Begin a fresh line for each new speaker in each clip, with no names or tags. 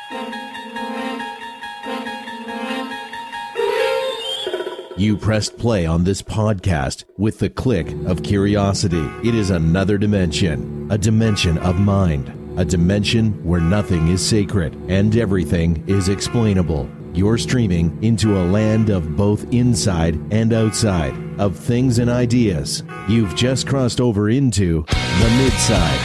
You pressed play on this podcast with the click of curiosity. It is another dimension, a dimension of mind, a dimension where nothing is sacred and everything is explainable. You're streaming into a land of both inside and outside, of things and ideas. You've just crossed over into the Midside.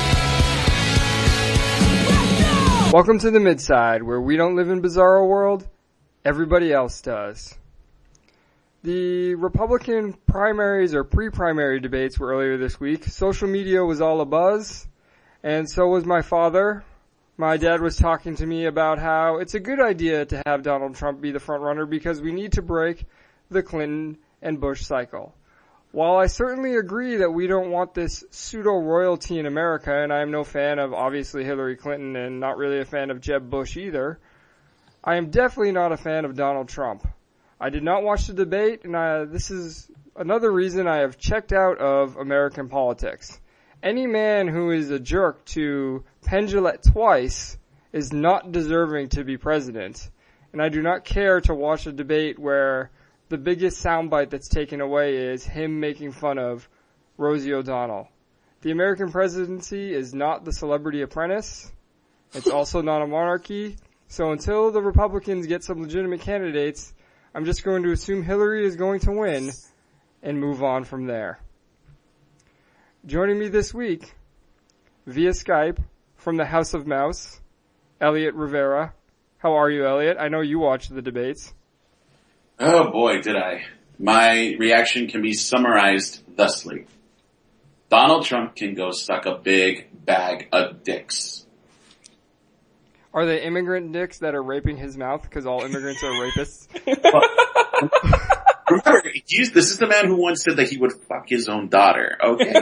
Welcome to the Midside, where we don't live in Bizarro World, everybody else does. The Republican primaries or pre-primary debates were earlier this week. Social media was all abuzz, and so was my father. My dad was talking to me about how it's a good idea to have Donald Trump be the front runner because we need to break the Clinton and Bush cycle. While I certainly agree that we don't want this pseudo-royalty in America, and I am no fan of obviously Hillary Clinton and not really a fan of Jeb Bush either, I am definitely not a fan of Donald Trump. I did not watch the debate, and this is another reason I have checked out of American politics. Any man who is a jerk to Penn Jillette twice is not deserving to be president, and I do not care to watch a debate where the biggest soundbite that's taken away is him making fun of Rosie O'Donnell. The American presidency is not the Celebrity Apprentice. It's also not a monarchy. So until the Republicans get some legitimate candidates, I'm just going to assume Hillary is going to win and move on from there. Joining me this week, via Skype, from the House of Mouse, Elliot Rivera. How are you, Elliot? I know you watched the debates.
Oh boy, did I. My reaction can be summarized thusly. Donald Trump can go suck a big bag of dicks.
Are they immigrant dicks that are raping his mouth because all immigrants are rapists?
Remember, this is the man who once said that he would fuck his own daughter, okay?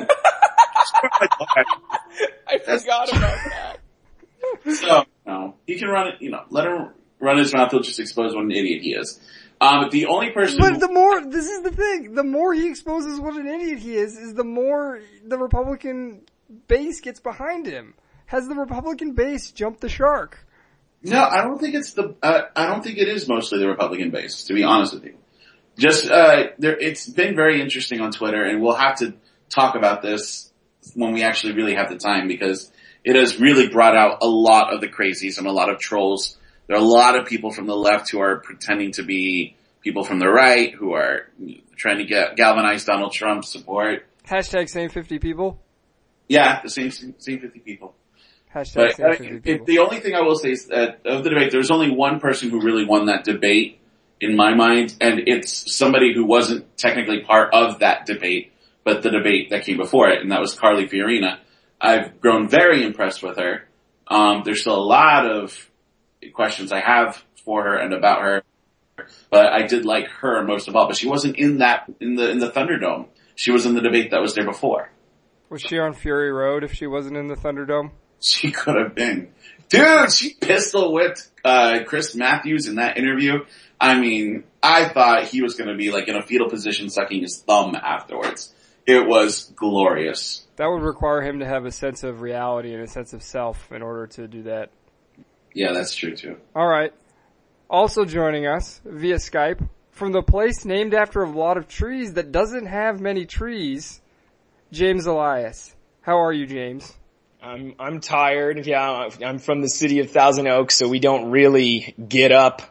I forgot about that.
So, no, he can run it, let him run his mouth, he'll just expose what an idiot he is. The only person
But this is the thing, the more he exposes what an idiot he is the more the Republican base gets behind him. Has the Republican base jumped the shark?
No, I don't think I don't think it is mostly the Republican base, to be honest with you. Just, it's been very interesting on Twitter, and we'll have to talk about this when we actually really have the time, because it has really brought out a lot of the crazies and a lot of trolls. There are a lot of people from the left who are pretending to be people from the right, who are trying to galvanize Donald Trump's support.
Hashtag same 50 people?
Yeah, the same 50 people.
Hashtag same 50 people.
The only thing I will say is that of the debate, there's only one person who really won that debate in my mind, and it's somebody who wasn't technically part of that debate, but the debate that came before it, and that was Carly Fiorina. I've grown very impressed with her. There's still a lot of questions I have for her and about her, but I did like her most of all. But she wasn't in the Thunderdome. She was in the debate that was there before.
Was she on Fury Road if she wasn't in the Thunderdome?
She could have been. Dude, she pistol whipped Chris Matthews in that interview. I mean, I thought he was going to be like in a fetal position sucking his thumb afterwards. It was glorious.
That would require him to have a sense of reality and a sense of self in order to do that.
Yeah, that's true too.
Alright. Also joining us via Skype from the place named after a lot of trees that doesn't have many trees, James Elias. How are you, James?
I'm tired. Yeah, I'm from the city of Thousand Oaks, so we don't really get up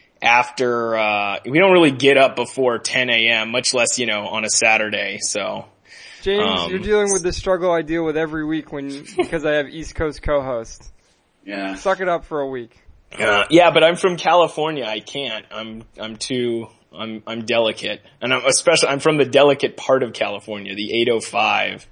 before 10 a.m., much less, on a Saturday, so.
James, you're dealing with the struggle I deal with every week because I have East Coast co-hosts.
Yeah.
Suck it up for a week.
Yeah, but I'm from California. I can't. I'm delicate. And I'm from the delicate part of California, the 805.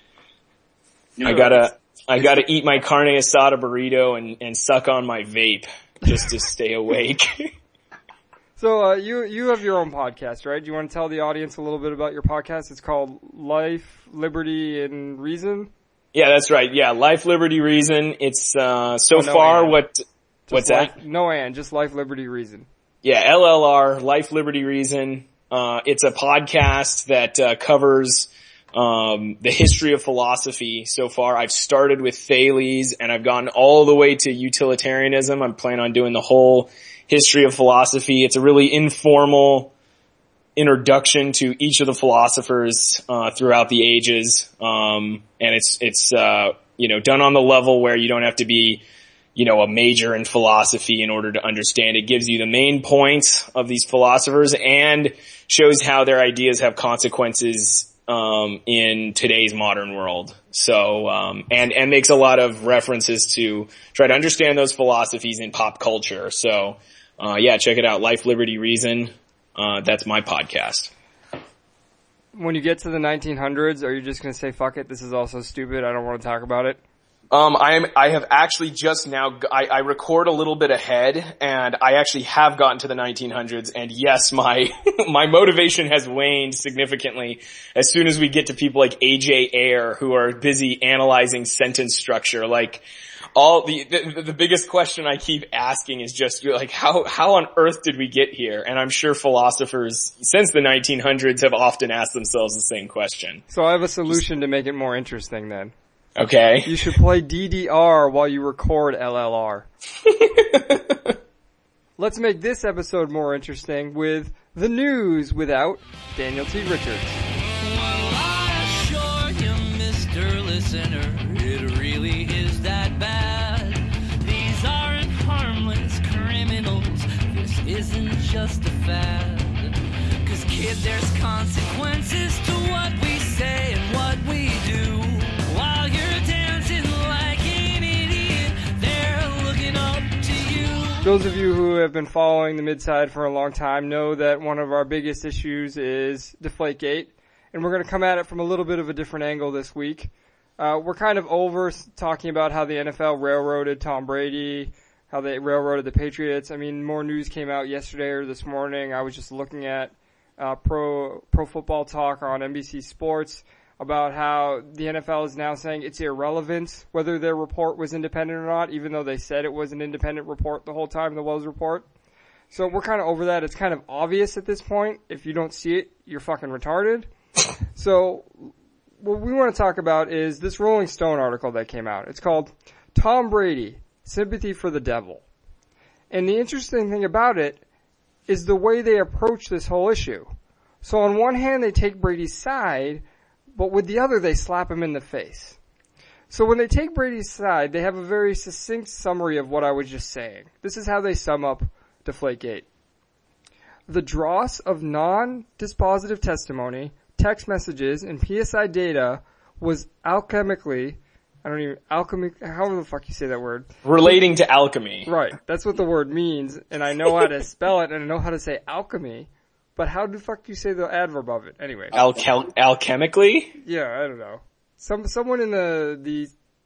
I gotta eat my carne asada burrito and suck on my vape just to stay awake.
So, you have your own podcast, right? Do you want to tell the audience a little bit about your podcast? It's called Life, Liberty, and Reason?
Yeah, that's right. Yeah, Life, Liberty, Reason. It's, what's that?
No and, just Life, Liberty, Reason.
Yeah, LLR, Life, Liberty, Reason. It's a podcast that, covers the history of philosophy so far. I've started with Thales and I've gotten all the way to utilitarianism. I'm planning on doing the whole history of philosophy. It's a really informal introduction to each of the philosophers throughout the ages, and it's done on the level where you don't have to be a major in philosophy in order to understand. It gives you the main points of these philosophers and shows how their ideas have consequences in today's modern world. So and makes a lot of references to try to understand those philosophies in pop culture. So check it out, Life, Liberty, Reason. That's my podcast.
When you get to the 1900s, are you just going to say, fuck it, this is all so stupid, I don't want to talk about it?
I have actually just now, I record a little bit ahead, and I actually have gotten to the 1900s, and yes, my motivation has waned significantly as soon as we get to people like A.J. Ayer, who are busy analyzing sentence structure. Like, the biggest question I keep asking is just like, how on earth did we get here? And I'm sure philosophers since the 1900s have often asked themselves the same question.
So I have a solution to make it more interesting then.
Okay.
You should play DDR while you record LLR. Let's make this episode more interesting with the news without Daniel T. Richards.
Well, I assure you, Mr. Listener, it really is that bad. These aren't harmless criminals. This isn't just a fad. 'Cause kid, there's consequences to what we say and what we do. While you're dancing like an idiot, they're looking up to you.
Those of you who have been following the Midside for a long time know that one of our biggest issues is Deflategate, and we're going to come at it from a little bit of a different angle this week. We're kind of over talking about how the NFL railroaded Tom Brady, how they railroaded the Patriots. I mean, more news came out yesterday or this morning. I was just looking at Pro Football Talk on NBC Sports about how the NFL is now saying it's irrelevant whether their report was independent or not, even though they said it was an independent report the whole time, the Wells report. So we're kind of over that. It's kind of obvious at this point. If you don't see it, you're fucking retarded. So what we want to talk about is this Rolling Stone article that came out. It's called Tom Brady, Sympathy for the Devil. And the interesting thing about it is the way they approach this whole issue. So on one hand, they take Brady's side, but with the other, they slap him in the face. So when they take Brady's side, they have a very succinct summary of what I was just saying. This is how they sum up Deflategate. The dross of non-dispositive testimony, text messages, and PSI data was however the fuck you say that word.
Relating to alchemy.
Right. That's what the word means, and I know how to spell it, and I know how to say alchemy. But how the fuck you say the adverb of it? Anyway.
Alchemically?
Yeah, I don't know. Someone in the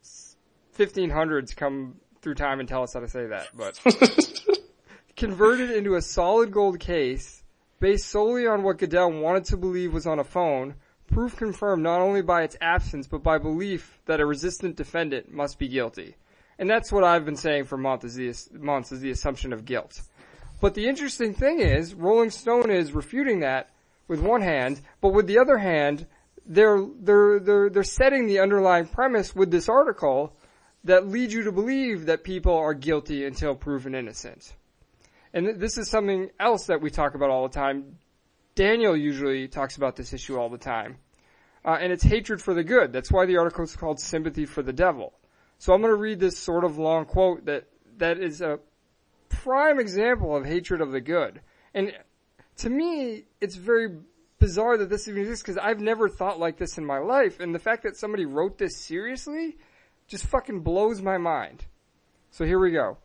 1500s come through time and tell us how to say that, but converted into a solid gold case based solely on what Goodell wanted to believe was on a phone, proof confirmed not only by its absence but by belief that a resistant defendant must be guilty. And that's what I've been saying for months is the assumption of guilt. But the interesting thing is, Rolling Stone is refuting that with one hand, but with the other hand, they're setting the underlying premise with this article that leads you to believe that people are guilty until proven innocent. And this is something else that we talk about all the time. Daniel usually talks about this issue all the time. And it's hatred for the good. That's why the article is called Sympathy for the Devil. So I'm going to read this sort of long quote that is a prime example of hatred of the good. And to me, it's very bizarre that this even exists because I've never thought like this in my life. And the fact that somebody wrote this seriously just fucking blows my mind. So here we go.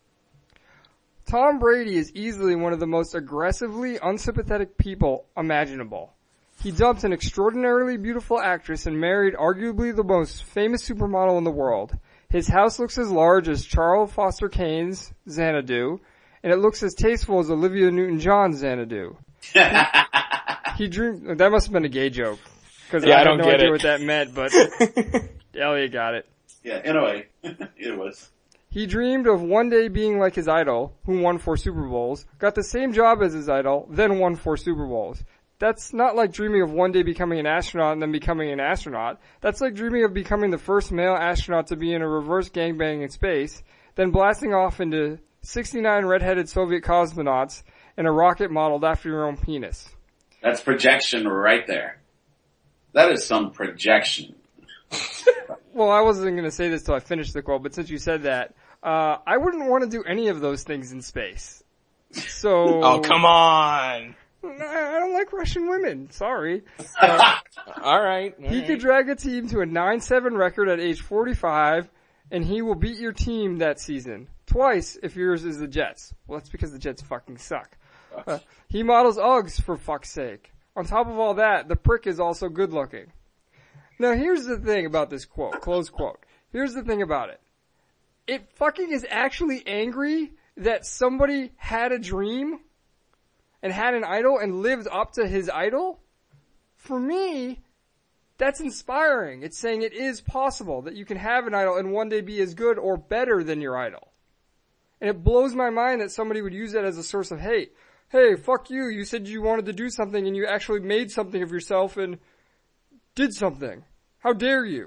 Tom Brady is easily one of the most aggressively unsympathetic people imaginable. He dumped an extraordinarily beautiful actress and married arguably the most famous supermodel in the world. His house looks as large as Charles Foster Kane's Xanadu, and it looks as tasteful as Olivia Newton-John's Xanadu. He dreamed, that must have been a gay joke. Cause I had no idea what that meant, but Elliot got it.
Yeah, in a way. It was.
He dreamed of one day being like his idol, who won 4 Super Bowls, got the same job as his idol, then won 4 Super Bowls. That's not like dreaming of one day becoming an astronaut and then becoming an astronaut. That's like dreaming of becoming the first male astronaut to be in a reverse gangbang in space, then blasting off into 69 redheaded Soviet cosmonauts in a rocket modeled after your own penis.
That's projection right there. That is some projection.
Well, I wasn't going to say this till I finished the quote, but since you said that, I wouldn't want to do any of those things in space. So.
Oh, come on.
I don't like Russian women. Sorry.
All right.
He could drag a team to a 9-7 record at age 45, and he will beat your team that season. Twice if yours is the Jets. Well, that's because the Jets fucking suck. He models Uggs, for fuck's sake. On top of all that, the prick is also good looking. Now here's the thing about this quote, close quote. Here's the thing about it. It fucking is actually angry that somebody had a dream and had an idol and lived up to his idol. For me, that's inspiring. It's saying it is possible that you can have an idol and one day be as good or better than your idol. And it blows my mind that somebody would use that as a source of hate. Hey, fuck you. You said you wanted to do something and you actually made something of yourself and did something. How dare you?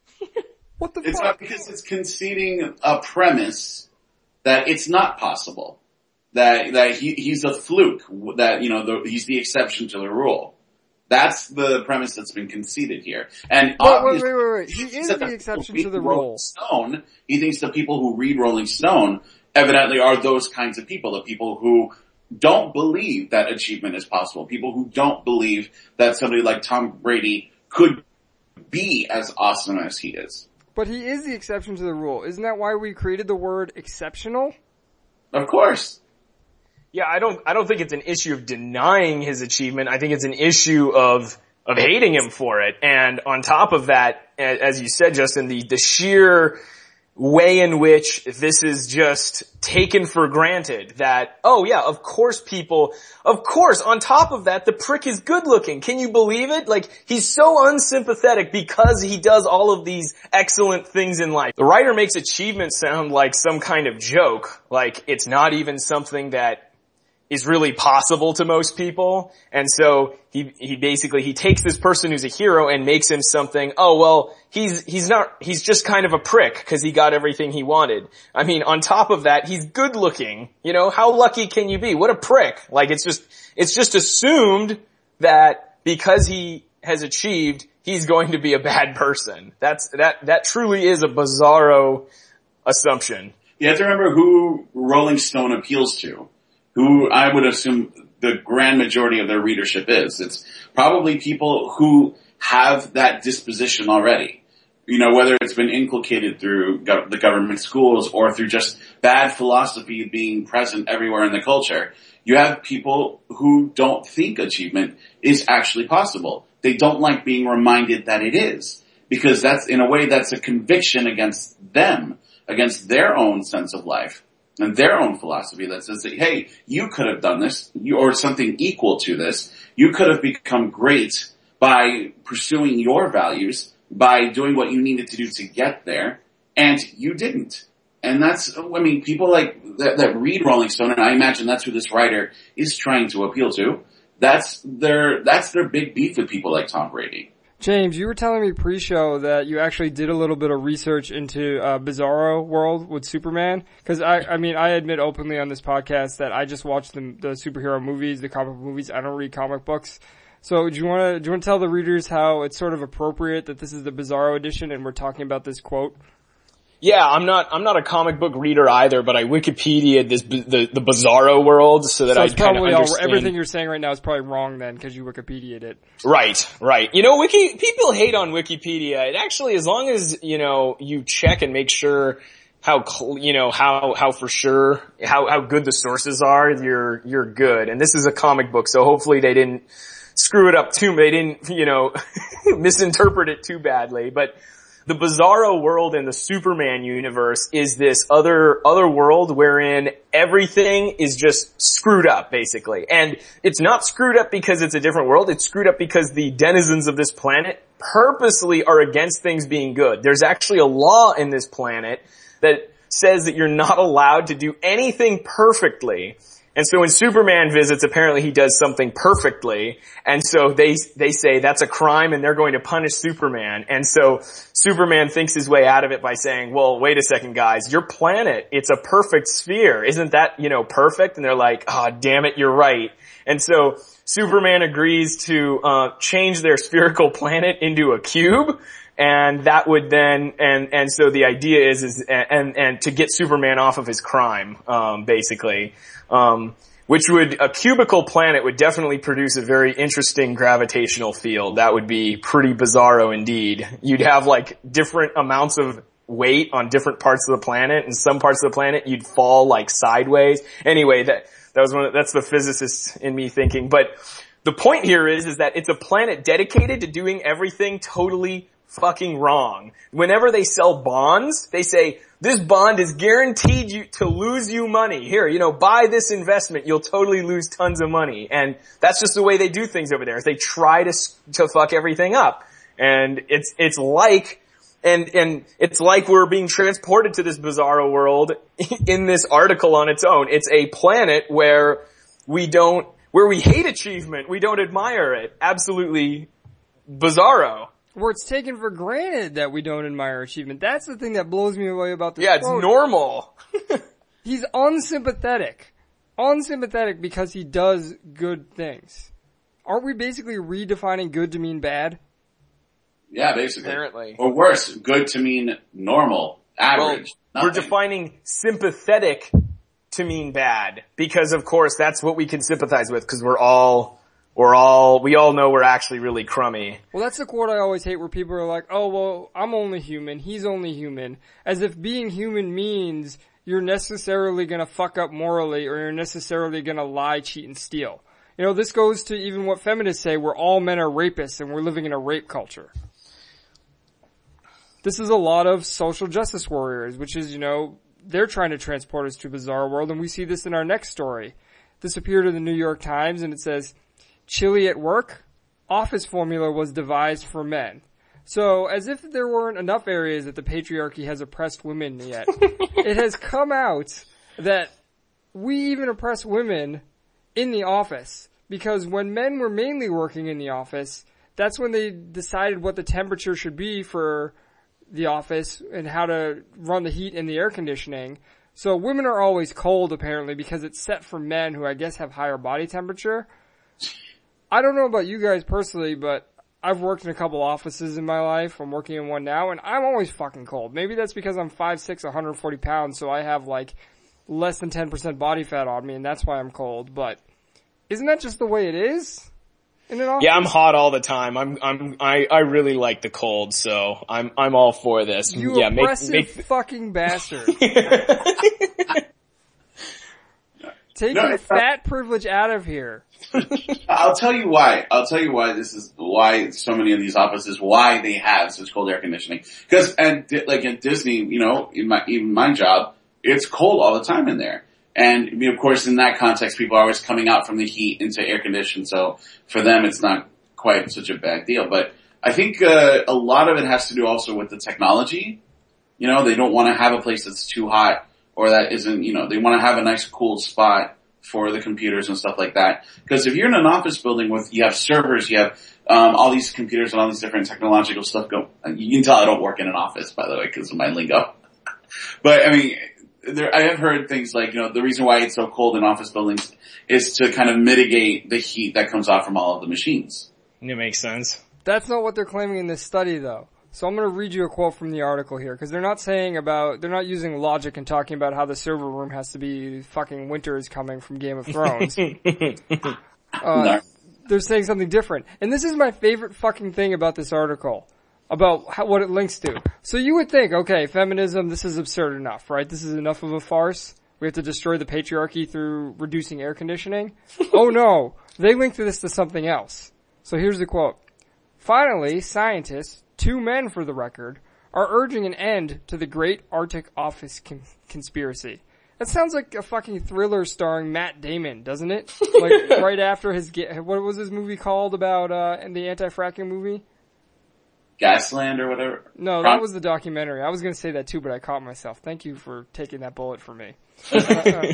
What the fuck?
It's not because it's conceding a premise that it's not possible. That he's a fluke. That, he's the exception to the rule. That's the premise that's been conceded here. And
wait. He is the exception to the rule.
Stone, he thinks the people who read Rolling Stone evidently are those kinds of people. The people who don't believe that achievement is possible. People who don't believe that somebody like Tom Brady could be as awesome as he is.
But he is the exception to the rule. Isn't that why we created the word exceptional?
Of course.
Yeah, I don't think it's an issue of denying his achievement. I think it's an issue of hating him for it. And on top of that, as you said, Justin, the sheer way in which this is just taken for granted that, oh yeah, of course, on top of that, the prick is good looking. Can you believe it? Like, he's so unsympathetic because he does all of these excellent things in life. The writer makes achievement sound like some kind of joke, like it's not even something that is really possible to most people. And so he basically takes this person who's a hero and makes him something, oh well, he's just kind of a prick because he got everything he wanted. I mean, on top of that, he's good looking. How lucky can you be? What a prick. Like, it's just assumed that because he has achieved, he's going to be a bad person. That truly is a bizarro assumption.
You have to remember who Rolling Stone appeals to. Who I would assume the grand majority of their readership is. It's probably people who have that disposition already. Whether it's been inculcated through the government schools or through just bad philosophy being present everywhere in the culture. You have people who don't think achievement is actually possible. They don't like being reminded that it is. Because in a way, that's a conviction against them, against their own sense of life. And their own philosophy that says that, hey, you could have done this, or something equal to this. You could have become great by pursuing your values, by doing what you needed to do to get there, and you didn't. And people like that read Rolling Stone, and I imagine that's who this writer is trying to appeal to. That's their big beef with people like Tom Brady.
James, you were telling me pre-show that you actually did a little bit of research into Bizarro World with Superman. Because I admit openly on this podcast that I just watch the superhero movies, the comic movies. I don't read comic books. So do you want to tell the readers how it's sort of appropriate that this is the Bizarro edition and we're talking about this quote?
Yeah, I'm not a comic book reader either, but I Wikipedia'd the Bizarro World so that I'd kind of understand.
Everything you're saying right now is probably wrong then because you Wikipedia'd it.
Right. People hate on Wikipedia. It actually, as long as, you check and make sure how for sure, how good the sources are, you're good. And this is a comic book, so hopefully they didn't screw it up they didn't, misinterpret it too badly, but the Bizarro world in the Superman universe is this other world wherein everything is just screwed up, basically. And it's not screwed up because it's a different world. It's screwed up because the denizens of this planet purposely are against things being good. There's actually a law in this planet that says that you're not allowed to do anything perfectly. And so when Superman visits, apparently he does something perfectly. And so they say that's a crime and they're going to punish Superman. And so Superman thinks his way out of it by saying, well, wait a second, guys, your planet, it's a perfect sphere. Isn't that, perfect? And they're like, oh, damn it, you're right. And so Superman agrees to change their spherical planet into a cube. And that would then, and so the idea is to get Superman off of his crime, basically. A cubical planet would definitely produce a very interesting gravitational field. That would be pretty bizarro indeed. You'd have like different amounts of weight on different parts of the planet, and some parts of the planet you'd fall like sideways. Anyway, that's the physicist in me thinking. But the point here is that it's a planet dedicated to doing everything totally fucking wrong. Whenever they sell bonds, they say, this bond is guaranteed to lose you money. Here, buy this investment, you'll totally lose tons of money. And that's just the way they do things over there, is they try to fuck everything up. And it's like we're being transported to this bizarro world in this article on its own. It's a planet where we hate achievement, we don't admire it. Absolutely bizarro.
Where it's taken for granted that we don't admire achievement. That's the thing that blows me away about this
quote.
It's
normal.
He's unsympathetic. Unsympathetic because he does good things. Aren't we basically redefining good to mean bad?
Yeah, basically.
Apparently.
Or worse, good to mean normal, average.
Well, we're defining sympathetic to mean bad. Because of course that's what we can sympathize with, because we all know we're actually really crummy.
Well, that's the quote I always hate, where people are like, oh, well, I'm only human, he's only human. As if being human means you're necessarily gonna fuck up morally, or you're necessarily gonna lie, cheat, and steal. This goes to even what feminists say, where all men are rapists and we're living in a rape culture. This is a lot of social justice warriors, which is, they're trying to transport us to a bizarre world, and we see this in our next story. This appeared in the New York Times, and it says, chilly at work, office formula was devised for men. So, as if there weren't enough areas that the patriarchy has oppressed women yet, it has come out that we even oppress women in the office. Because when men were mainly working in the office, that's when they decided what the temperature should be for the office and how to run the heat and the air conditioning. So women are always cold, apparently, because it's set for men who I guess have higher body temperature. I don't know about you guys personally, but I've worked in a couple offices in my life. I'm working in one now, and I'm always fucking cold. Maybe that's because I'm 5'6", 140 pounds, so I have like less than 10% body fat on me, and that's why I'm cold. But isn't that just the way it is in an office?
Yeah, I'm hot all the time. I really like the cold, so I'm all for this.
You
yeah,
oppressive fucking bastard. Taking fat privilege out of here.
I'll tell you why. This is why so many of these offices, why they have such cold air conditioning. Because, like at Disney, in my job, it's cold all the time in there. And, of course, in that context, people are always coming out from the heat into air conditioning. So for them, it's not quite such a bad deal. But I think, a lot of it has to do also with the technology. They don't want to have a place that's too hot. Or that isn't, they want to have a nice cool spot for the computers and stuff like that. Because if you're in an office building you have servers, you have, all these computers and all these different technological stuff you can tell I don't work in an office, by the way, because of my lingo. But, I have heard things like, the reason why it's so cold in office buildings is to kind of mitigate the heat that comes off from all of the machines.
It makes sense.
That's not what they're claiming in this study, though. So I'm going to read you a quote from the article here, because they're not using logic and talking about how the server room has to be fucking winter is coming from Game of Thrones.
No.
They're saying something different. And this is my favorite fucking thing about this article, about what it links to. So you would think, okay, feminism, this is absurd enough, right? This is enough of a farce. We have to destroy the patriarchy through reducing air conditioning. Oh no, they link this to something else. So here's the quote. Finally, scientists, 2 men for the record, are urging an end to the Great Arctic Office Conspiracy. That sounds like a fucking thriller starring Matt Damon, doesn't it? Like right after what was his movie called about in the anti-fracking movie?
Gasland or whatever?
No, that was the documentary. I was going to say that too, but I caught myself. Thank you for taking that bullet for me.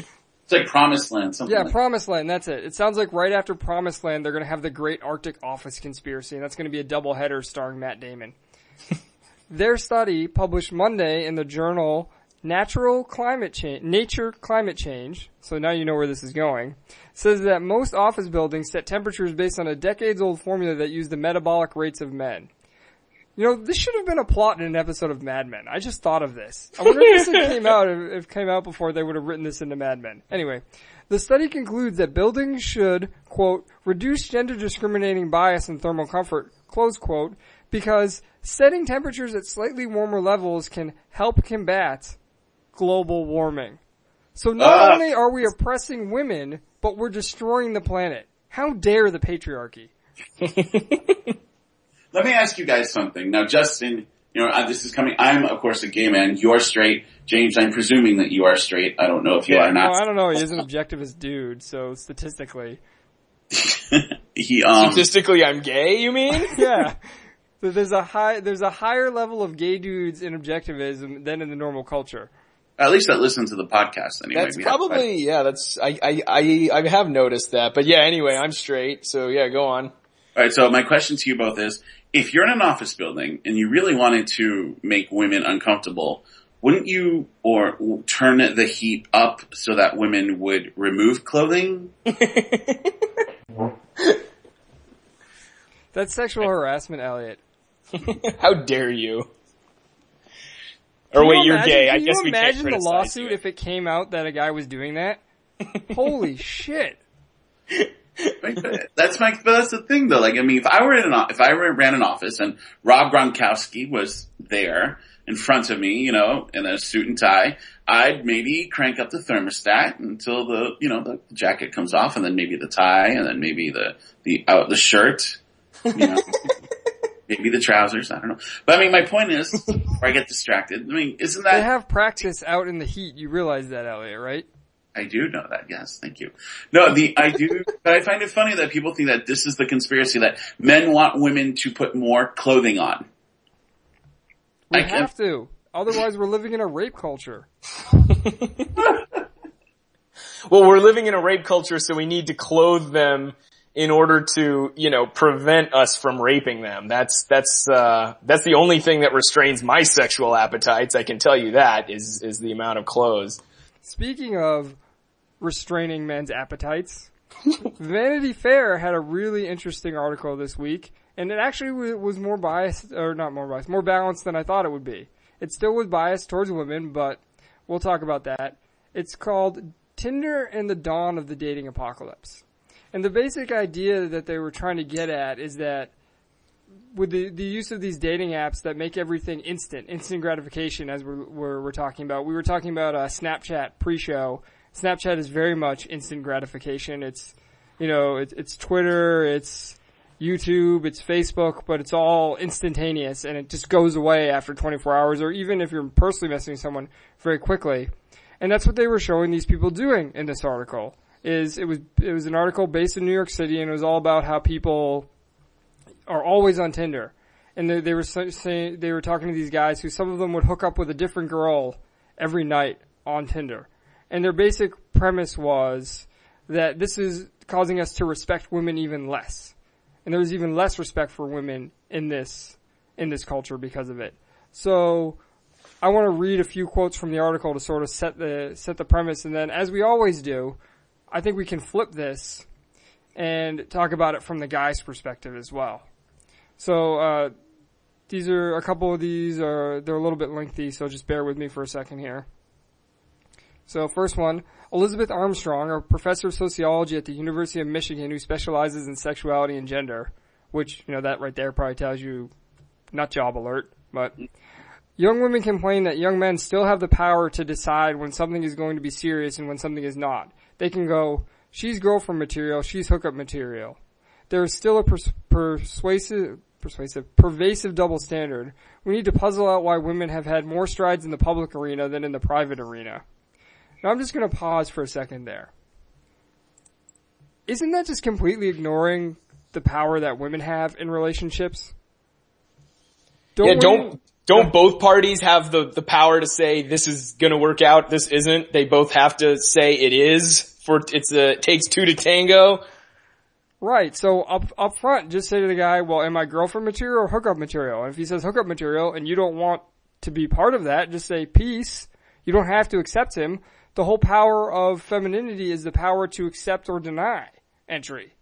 It's like Promised Land, something
Yeah,
like
Promised Land, that's it. It sounds like right after Promised Land, they're going to have the Great Arctic Office Conspiracy, and that's going to be a double-header starring Matt Damon. Their study, published Monday in the journal Nature Climate Change, so now you know where this is going, says that most office buildings set temperatures based on a decades-old formula that used the metabolic rates of men. You know, this should have been a plot in an episode of Mad Men. I just thought of this. I wonder if this if it came out before they would have written this into Mad Men. Anyway, the study concludes that buildings should, quote, reduce gender discriminating bias and thermal comfort, close quote, because setting temperatures at slightly warmer levels can help combat global warming. So not only are we oppressing women, but we're destroying the planet. How dare the patriarchy?
Let me ask you guys something. Now, Justin, this is coming. I'm, of course, a gay man. You're straight. James, I'm presuming that you are straight. I don't know if you are or not.
No, I don't know. He is an objectivist dude, so statistically.
Statistically, I'm gay, you mean?
Yeah. So there's a higher level of gay dudes in objectivism than in the normal culture.
At least that listen to the podcast anyway.
That's probably, I have noticed that. But yeah, anyway, I'm straight, so yeah, go on.
Alright, so my question to you both is, if you're in an office building and you really wanted to make women uncomfortable, wouldn't you turn the heat up so that women would remove clothing?
That's sexual harassment, Elliot.
How dare you? Or wait, you're gay. I guess we can't criticize
you. Can you imagine the lawsuit
you.
if it came out that a guy was doing that? Holy shit.
That's the thing though. Like, I mean, if I ran an office and Rob Gronkowski was there in front of me, in a suit and tie, I'd maybe crank up the thermostat until the jacket comes off, and then maybe the tie, and then maybe the shirt, maybe the trousers. I don't know. But I mean, my point is, before I get distracted, I mean, isn't that...
They have practice out in the heat. You realize that, Elliot, right?
I do know that, yes, thank you. No, I do, but I find it funny that people think that this is the conspiracy, that men want women to put more clothing on.
We have to. Otherwise we're living in a rape culture.
Well, we're living in a rape culture, so we need to clothe them in order to, prevent us from raping them. That's the only thing that restrains my sexual appetites, I can tell you that, is the amount of clothes.
Speaking of restraining men's appetites, Vanity Fair had a really interesting article this week, and it actually was more balanced than I thought it would be. It still was biased towards women, but we'll talk about that. It's called Tinder and the Dawn of the Dating Apocalypse. And the basic idea that they were trying to get at is that with the use of these dating apps that make everything instant gratification, as we're talking about. We were talking about Snapchat pre-show. Snapchat is very much instant gratification. It's, it's Twitter, it's YouTube, it's Facebook, but it's all instantaneous, and it just goes away after 24 hours, or even if you're personally messaging someone, very quickly. And that's what they were showing these people doing in this article. It was an article based in New York City, and it was all about how people are always on Tinder. And they were saying, they were talking to these guys who, some of them would hook up with a different girl every night on Tinder. And their basic premise was that this is causing us to respect women even less. And there was even less respect for women in this culture because of it. So I want to read a few quotes from the article to sort of set the premise, and then, as we always do, I think we can flip this and talk about it from the guy's perspective as well. So, they're a little bit lengthy, so just bear with me for a second here. So, first one, Elizabeth Armstrong, a professor of sociology at the University of Michigan who specializes in sexuality and gender, which, that right there probably tells you, not job alert, but young women complain that young men still have the power to decide when something is going to be serious and when something is not. They can go, she's girlfriend material, she's hookup material. There is still a pervasive double standard. We need to puzzle out why women have had more strides in the public arena than in the private arena. Now I'm just going to pause for a second there. Isn't that just completely ignoring the power that women have in relationships?
Don't both parties have the power to say this is gonna work out, this isn't? They both have to say it is, it takes two to tango.
Right, so up front, just say to the guy, well, am I girlfriend material or hookup material? And if he says hookup material and you don't want to be part of that, just say peace. You don't have to accept him. The whole power of femininity is the power to accept or deny entry.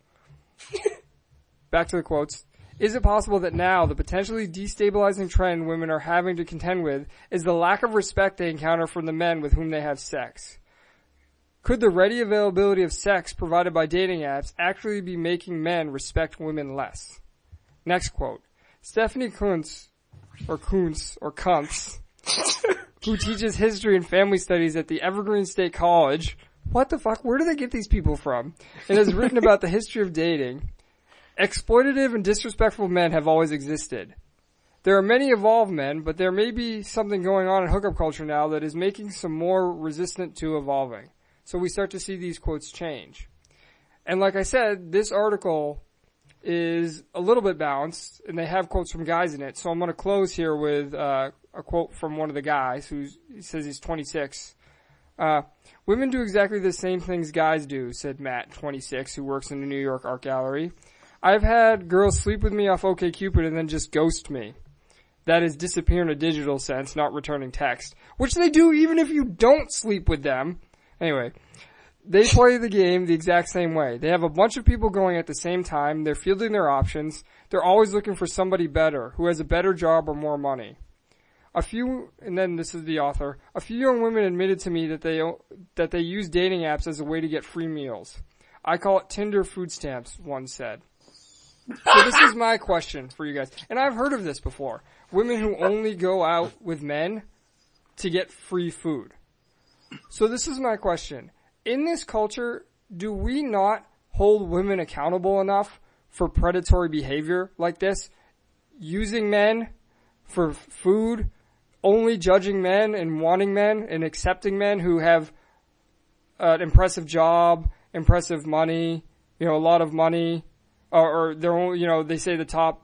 Back to the quotes. Is it possible that now the potentially destabilizing trend women are having to contend with is the lack of respect they encounter from the men with whom they have sex? Could the ready availability of sex provided by dating apps actually be making men respect women less? Next quote. Stephanie Kuntz, who teaches history and family studies at the Evergreen State College. What the fuck? Where do they get these people from? And has written about the history of dating. Exploitative and disrespectful men have always existed. There are many evolved men, but there may be something going on in hookup culture now that is making some more resistant to evolving. So we start to see these quotes change. And like I said, this article is a little bit balanced, and they have quotes from guys in it. So I'm going to close here with a quote from one of the guys he says he's 26. Women do exactly the same things guys do, said Matt, 26, who works in the New York Art Gallery. I've had girls sleep with me off OkCupid and then just ghost me. That is disappear in a digital sense, not returning text. Which they do even if you don't sleep with them. Anyway, they play the game the exact same way. They have a bunch of people going at the same time. They're fielding their options. They're always looking for somebody better, who has a better job or more money. And then this is the author, a few young women admitted to me that they use dating apps as a way to get free meals. I call it Tinder food stamps, one said. So this is my question for you guys. And I've heard of this before. Women who only go out with men to get free food. So this is my question. In this culture, do we not hold women accountable enough for predatory behavior like this? Using men for food, only judging men and wanting men and accepting men who have an impressive job, impressive money, a lot of money, or they're only, they say the top,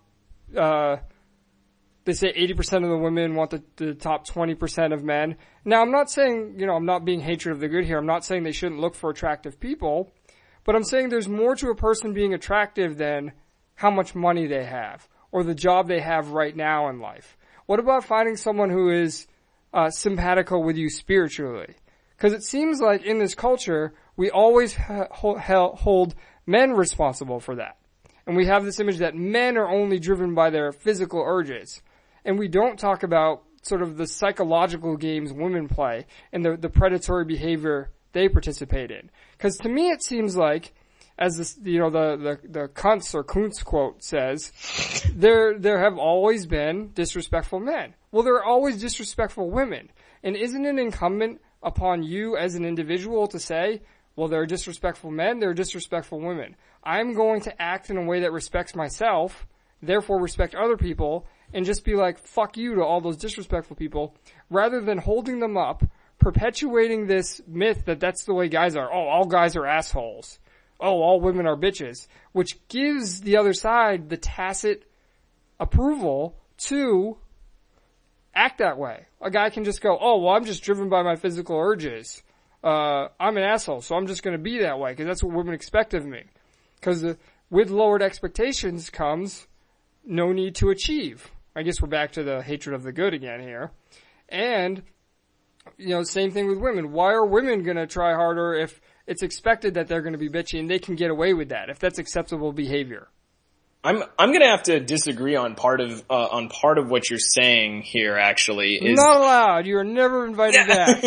they say 80% of the women want the top 20% of men. Now, I'm not saying, I'm not being hatred of the good here. I'm not saying they shouldn't look for attractive people, but I'm saying there's more to a person being attractive than how much money they have or the job they have right now in life. What about finding someone who is simpatico with you spiritually? Because it seems like in this culture, we always hold men responsible for that. And we have this image that men are only driven by their physical urges. And we don't talk about sort of the psychological games women play and the predatory behavior they participate in. Because to me it seems like, as this, the Kuntz or Kuntz quote says, there have always been disrespectful men. Well, there are always disrespectful women. And isn't it incumbent upon you as an individual to say, well, there are disrespectful men, there are disrespectful women. I'm going to act in a way that respects myself, therefore respect other people, and just be like, fuck you to all those disrespectful people, rather than holding them up, perpetuating this myth that that's the way guys are. Oh, all guys are assholes. Oh, all women are bitches. Which gives the other side the tacit approval to act that way. A guy can just go, oh, well, I'm just driven by my physical urges. I'm an asshole, so I'm just going to be that way, because that's what women expect of me. Because with lowered expectations comes no need to achieve. I guess we're back to the hatred of the good again here. And, same thing with women. Why are women going to try harder if it's expected that they're going to be bitchy and they can get away with that, if that's acceptable behavior?
I'm going to have to disagree on part of what you're saying here, actually.
Not allowed. You are never invited back.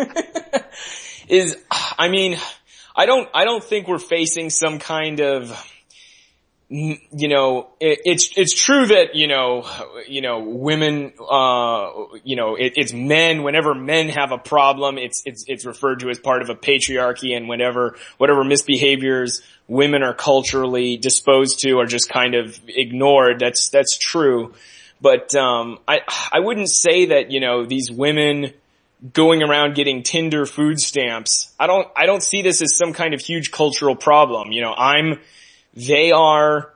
I don't think we're facing some kind of, it's true that, women, it's men, whenever men have a problem, it's referred to as part of a patriarchy, and whatever misbehaviors women are culturally disposed to are just kind of ignored. That's true. But, I wouldn't say that, these women going around getting Tinder food stamps, I don't see this as some kind of huge cultural problem. They are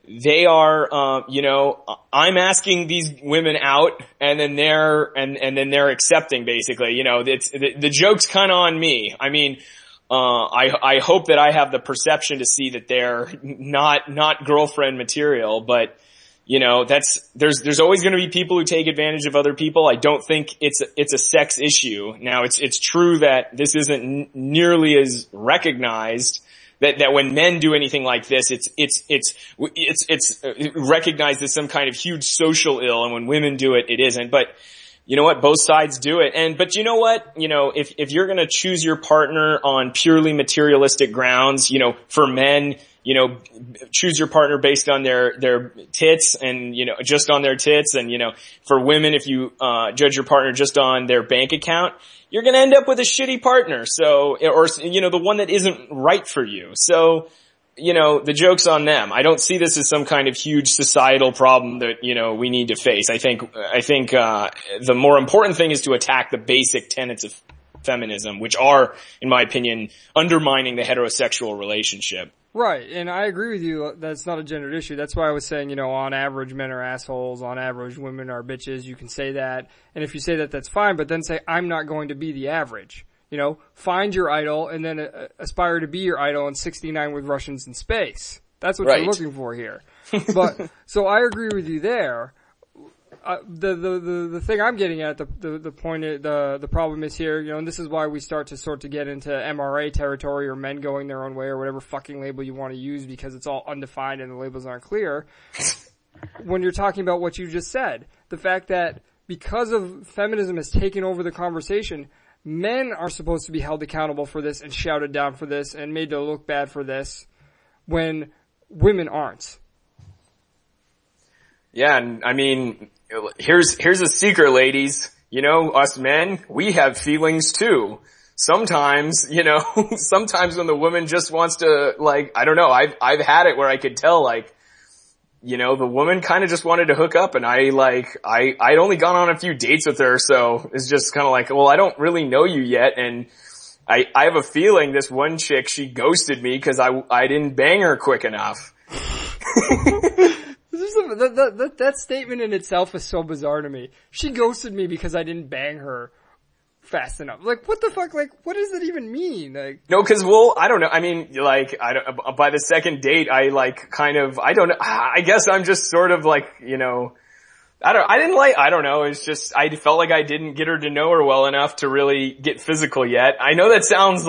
they are, I'm asking these women out and then they're accepting basically, it's, the joke's kind of on me. I mean, I hope that I have the perception to see that they're not girlfriend material, but there's always going to be people who take advantage of other people. I don't think it's a sex issue. Now it's true that this isn't nearly as recognized that when men do anything like this, it's recognized as some kind of huge social ill, and when women do it, it isn't. But you know what? Both sides do it. But you know what? If you're going to choose your partner on purely materialistic grounds, for men, choose your partner based on their tits and, just on their tits. And, for women, if you, judge your partner just on their bank account, you're going to end up with a shitty partner. So, or, the one that isn't right for you. So, the joke's on them. I don't see this as some kind of huge societal problem that, we need to face. I think, the more important thing is to attack the basic tenets of feminism, which are, in my opinion, undermining the heterosexual relationship.
Right, and I agree with you. That's not a gendered issue. That's why I was saying, on average, men are assholes. On average, women are bitches. You can say that. And if you say that, that's fine. But then say, I'm not going to be the average. Find your idol and then aspire to be your idol in 69 with Russians in space. That's what you're looking for here. But, so I agree with you there. The thing I'm getting at, the point, the problem is here, and this is why we start to get into MRA territory or men going their own way or whatever fucking label you want to use because it's all undefined and the labels aren't clear. When you're talking about what you just said, the fact that because of feminism has taken over the conversation, men are supposed to be held accountable for this and shouted down for this and made to look bad for this when women aren't.
Yeah, and I mean, here's a secret, ladies. Us men, we have feelings too. Sometimes, sometimes when the woman just wants to, I don't know, I've had it where I could tell, the woman kind of just wanted to hook up and I'd only gone on a few dates with her, so it's just kind of well, I don't really know you yet, and I have a feeling this one chick, she ghosted me because I didn't bang her quick enough.
That statement in itself is so bizarre to me. She ghosted me because I didn't bang her fast enough. What the fuck? What does that even mean?
No, I don't know. I mean, by the second date, I don't know. I guess I'm just sort of I don't know. It's just, I felt like I didn't get her to know her well enough to really get physical yet. I know that sounds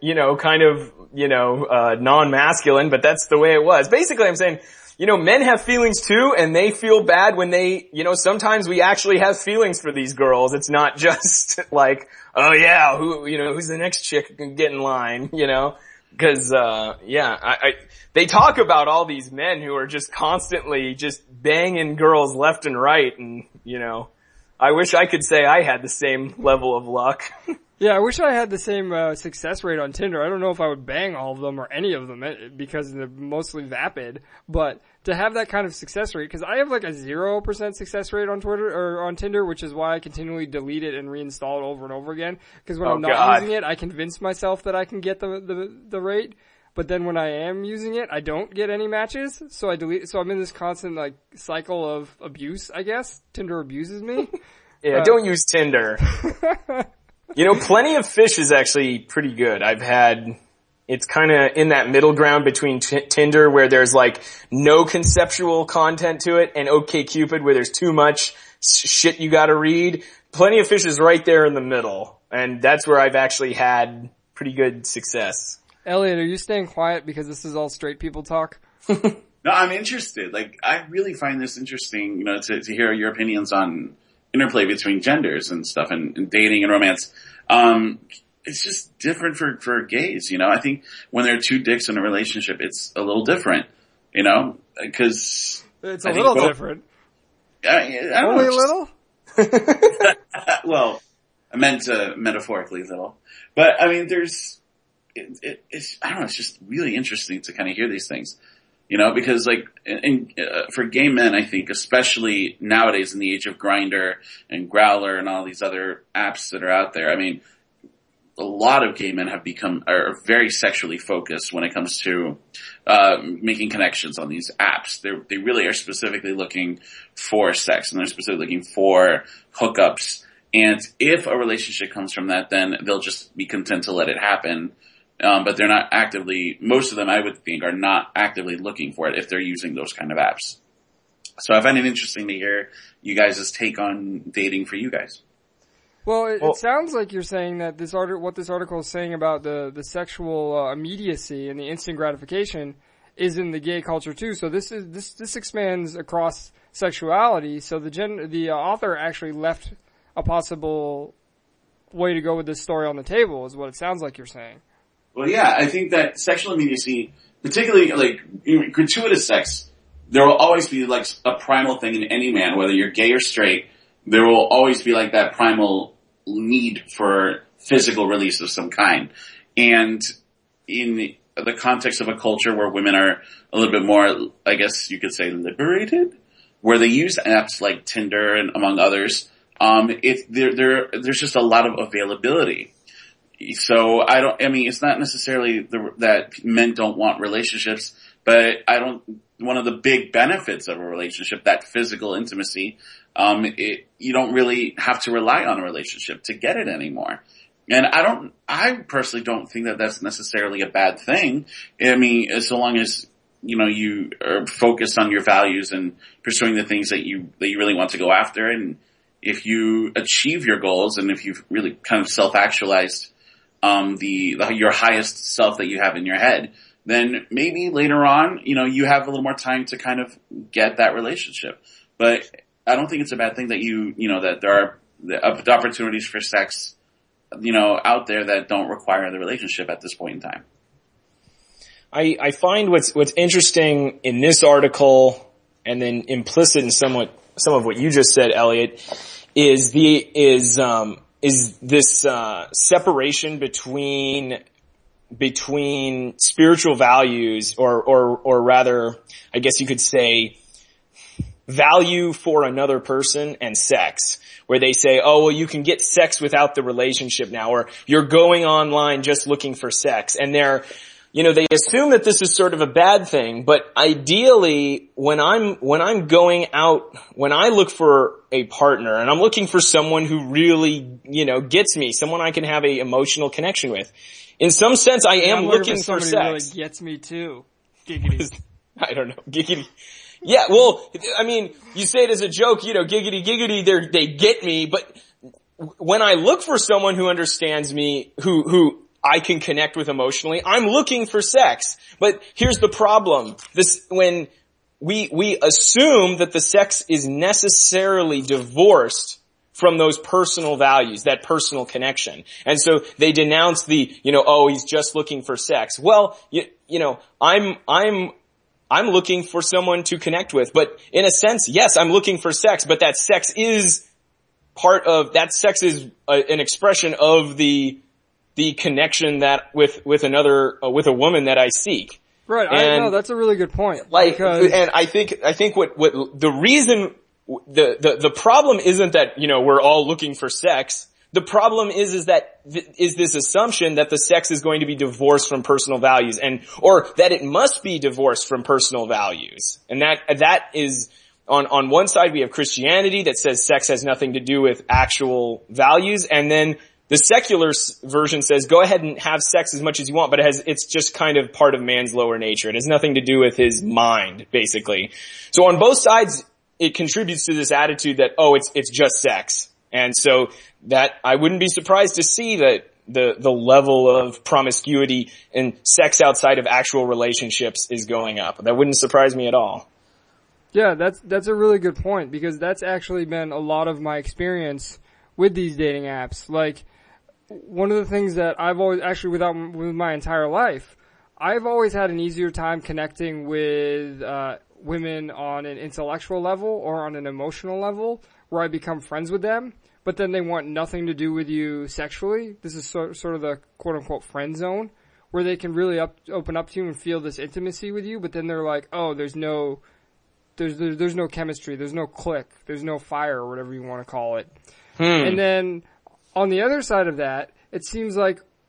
non-masculine, but that's the way it was. Basically, I'm saying, men have feelings too, and they feel bad when they, sometimes we actually have feelings for these girls. It's not just oh yeah, who's the next chick get in line, Cause, they talk about all these men who are just constantly just banging girls left and right, and, I wish I could say I had the same level of luck.
Yeah, I wish I had the same success rate on Tinder. I don't know if I would bang all of them or any of them because they're mostly vapid, but to have that kind of success rate, because I have a 0% success rate on Twitter or on Tinder, which is why I continually delete it and reinstall it over and over again. Because when I'm not using it, I convince myself that I can get the rate, but then when I am using it, I don't get any matches, so I delete. So I'm in this constant cycle of abuse, I guess. Tinder abuses me.
Yeah, don't use Tinder. Plenty of Fish is actually pretty good. It's kind of in that middle ground between Tinder where there's no conceptual content to it and OkCupid where there's too much shit you gotta read. Plenty of Fish is right there in the middle, and that's where I've actually had pretty good success.
Elliot, are you staying quiet because this is all straight people talk?
No, I'm interested. I really find this interesting, to hear your opinions on interplay between genders and stuff and dating and romance. It's just different for gays, I think when there are two dicks in a relationship, it's a little different, because
it's a little different.
I don't
Only
know,
a little?
Well, I meant metaphorically little, but I mean, it's I don't know, it's just really interesting to kind of hear these things. Because for gay men, I think, especially nowadays in the age of Grindr and Growler and all these other apps that are out there, I mean, a lot of gay men are very sexually focused when it comes to making connections on these apps. They really are specifically looking for sex, and they're specifically looking for hookups. And if a relationship comes from that, then they'll just be content to let it happen. But they're not actively, most of them I would think are not actively looking for it if they're using those kind of apps. So I find it interesting to hear you guys' take on dating for you guys.
Well, it sounds like you're saying that what this article is saying about the sexual immediacy and the instant gratification is in the gay culture too. So this expands across sexuality. So the author actually left a possible way to go with this story on the table, is what it sounds like you're saying.
Well, yeah, I think that sexual immediacy, particularly like gratuitous sex, there will always be like a primal thing in any man, whether you're gay or straight. There will always be like that primal need for physical release of some kind. And in the context of a culture where women are a little bit more, I guess you could say, liberated, where they use apps like Tinder and among others, there's just a lot of availability. So it's not necessarily that men don't want relationships, but one of the big benefits of a relationship, that physical intimacy, you don't really have to rely on a relationship to get it anymore. And I personally don't think that that's necessarily a bad thing. I mean, so long as, you are focused on your values and pursuing the things that you really want to go after. And if you achieve your goals and if you've really kind of self-actualized, your highest self that you have in your head, then maybe later on, you have a little more time to kind of get that relationship. But I don't think it's a bad thing that that there are the opportunities for sex, out there that don't require the relationship at this point in time.
I find what's interesting in this article, and then implicit in some of what you just said, Elliot, is this separation between spiritual values, or rather, I guess you could say, value for another person, and sex, where they say, oh, well, you can get sex without the relationship now, or you're going online just looking for sex. And they assume that this is sort of a bad thing, but ideally, when I'm going out, when I look for a partner, and I'm looking for someone who really, gets me, someone I can have a emotional connection with, in some sense, I am looking for sex.
Somebody really gets me too. Giggity.
I don't know. Giggity. Yeah, well, I mean, you say it as a joke, giggity, giggity, they get me, but when I look for someone who understands me, who I can connect with emotionally, I'm looking for sex. But here's the problem. When we assume that the sex is necessarily divorced from those personal values, that personal connection. And so they denounce he's just looking for sex. Well, I'm looking for someone to connect with, but in a sense, yes, I'm looking for sex, but that sex is an expression of the connection that with a woman that I seek.
Right. I know that's a really good point.
And I think what the reason, the problem isn't that, we're all looking for sex. The problem is this assumption that the sex is going to be divorced from personal values, or that it must be divorced from personal values. And that is, on one side we have Christianity that says sex has nothing to do with actual values, and then the secular version says go ahead and have sex as much as you want, but it's just kind of part of man's lower nature. It has nothing to do with his mind, basically. So on both sides, it contributes to this attitude that, it's just sex. And so that I wouldn't be surprised to see that the level of promiscuity and sex outside of actual relationships is going up. That wouldn't surprise me at all.
Yeah, that's a really good point, because that's actually been a lot of my experience with these dating apps. Like, one of the things that I've always, actually with my entire life, I've always had an easier time connecting with women on an intellectual level or on an emotional level, where I become friends with them, but then they want nothing to do with you sexually. This is sort of the quote-unquote friend zone, where they can really open up to you and feel this intimacy with you, but then they're like, oh, there's no chemistry, there's no click, there's no fire, or whatever you want to call it. And then on the other side of that, it seems like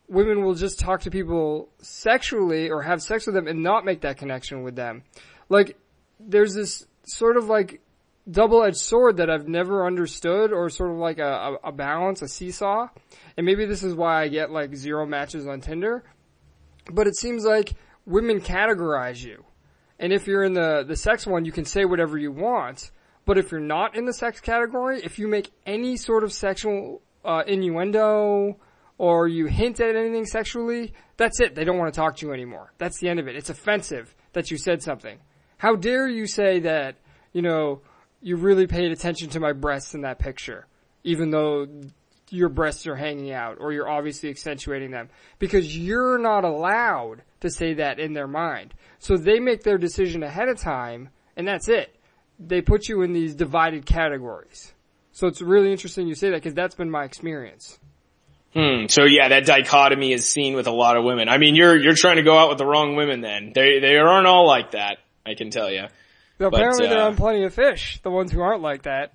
women will just talk to people sexually or have sex with them and not make that connection with them. Like, there's this sort of like double-edged sword that I've never understood, or sort of like a balance, a seesaw. And maybe this is why I get like 0 matches on Tinder. But it seems like women categorize you. And if you're in the sex one, you can say whatever you want. But if you're not in the sex category, if you make any sort of sexual innuendo or you hint at anything sexually, that's it. They don't want to talk to you anymore. That's the end of it. It's offensive that you said something. How dare you say that, you know, you really paid attention to my breasts in that picture, even though your breasts are hanging out or you're obviously accentuating them, because you're not allowed to say that in their mind. So they make their decision ahead of time, and that's it. They put you in these divided categories. So it's really interesting you say that, because that's been my experience.
So yeah, that dichotomy is seen with a lot of women. I mean, you're trying to go out with the wrong women then. They aren't all like that, I can tell you.
Apparently they're on Plenty of Fish, the ones who aren't like that.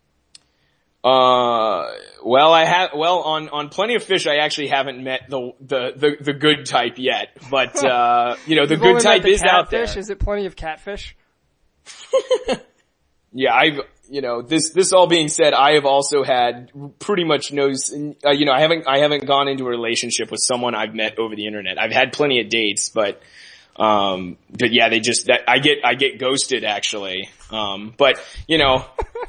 Well, on Plenty of Fish, I actually haven't met the good type yet, but, you know, the good type is out there.
Is it Plenty of Catfish?
Yeah, this all being said, I have also had pretty much I haven't gone into a relationship with someone I've met over the internet. I've had plenty of dates, but yeah, I get ghosted actually. But, you know,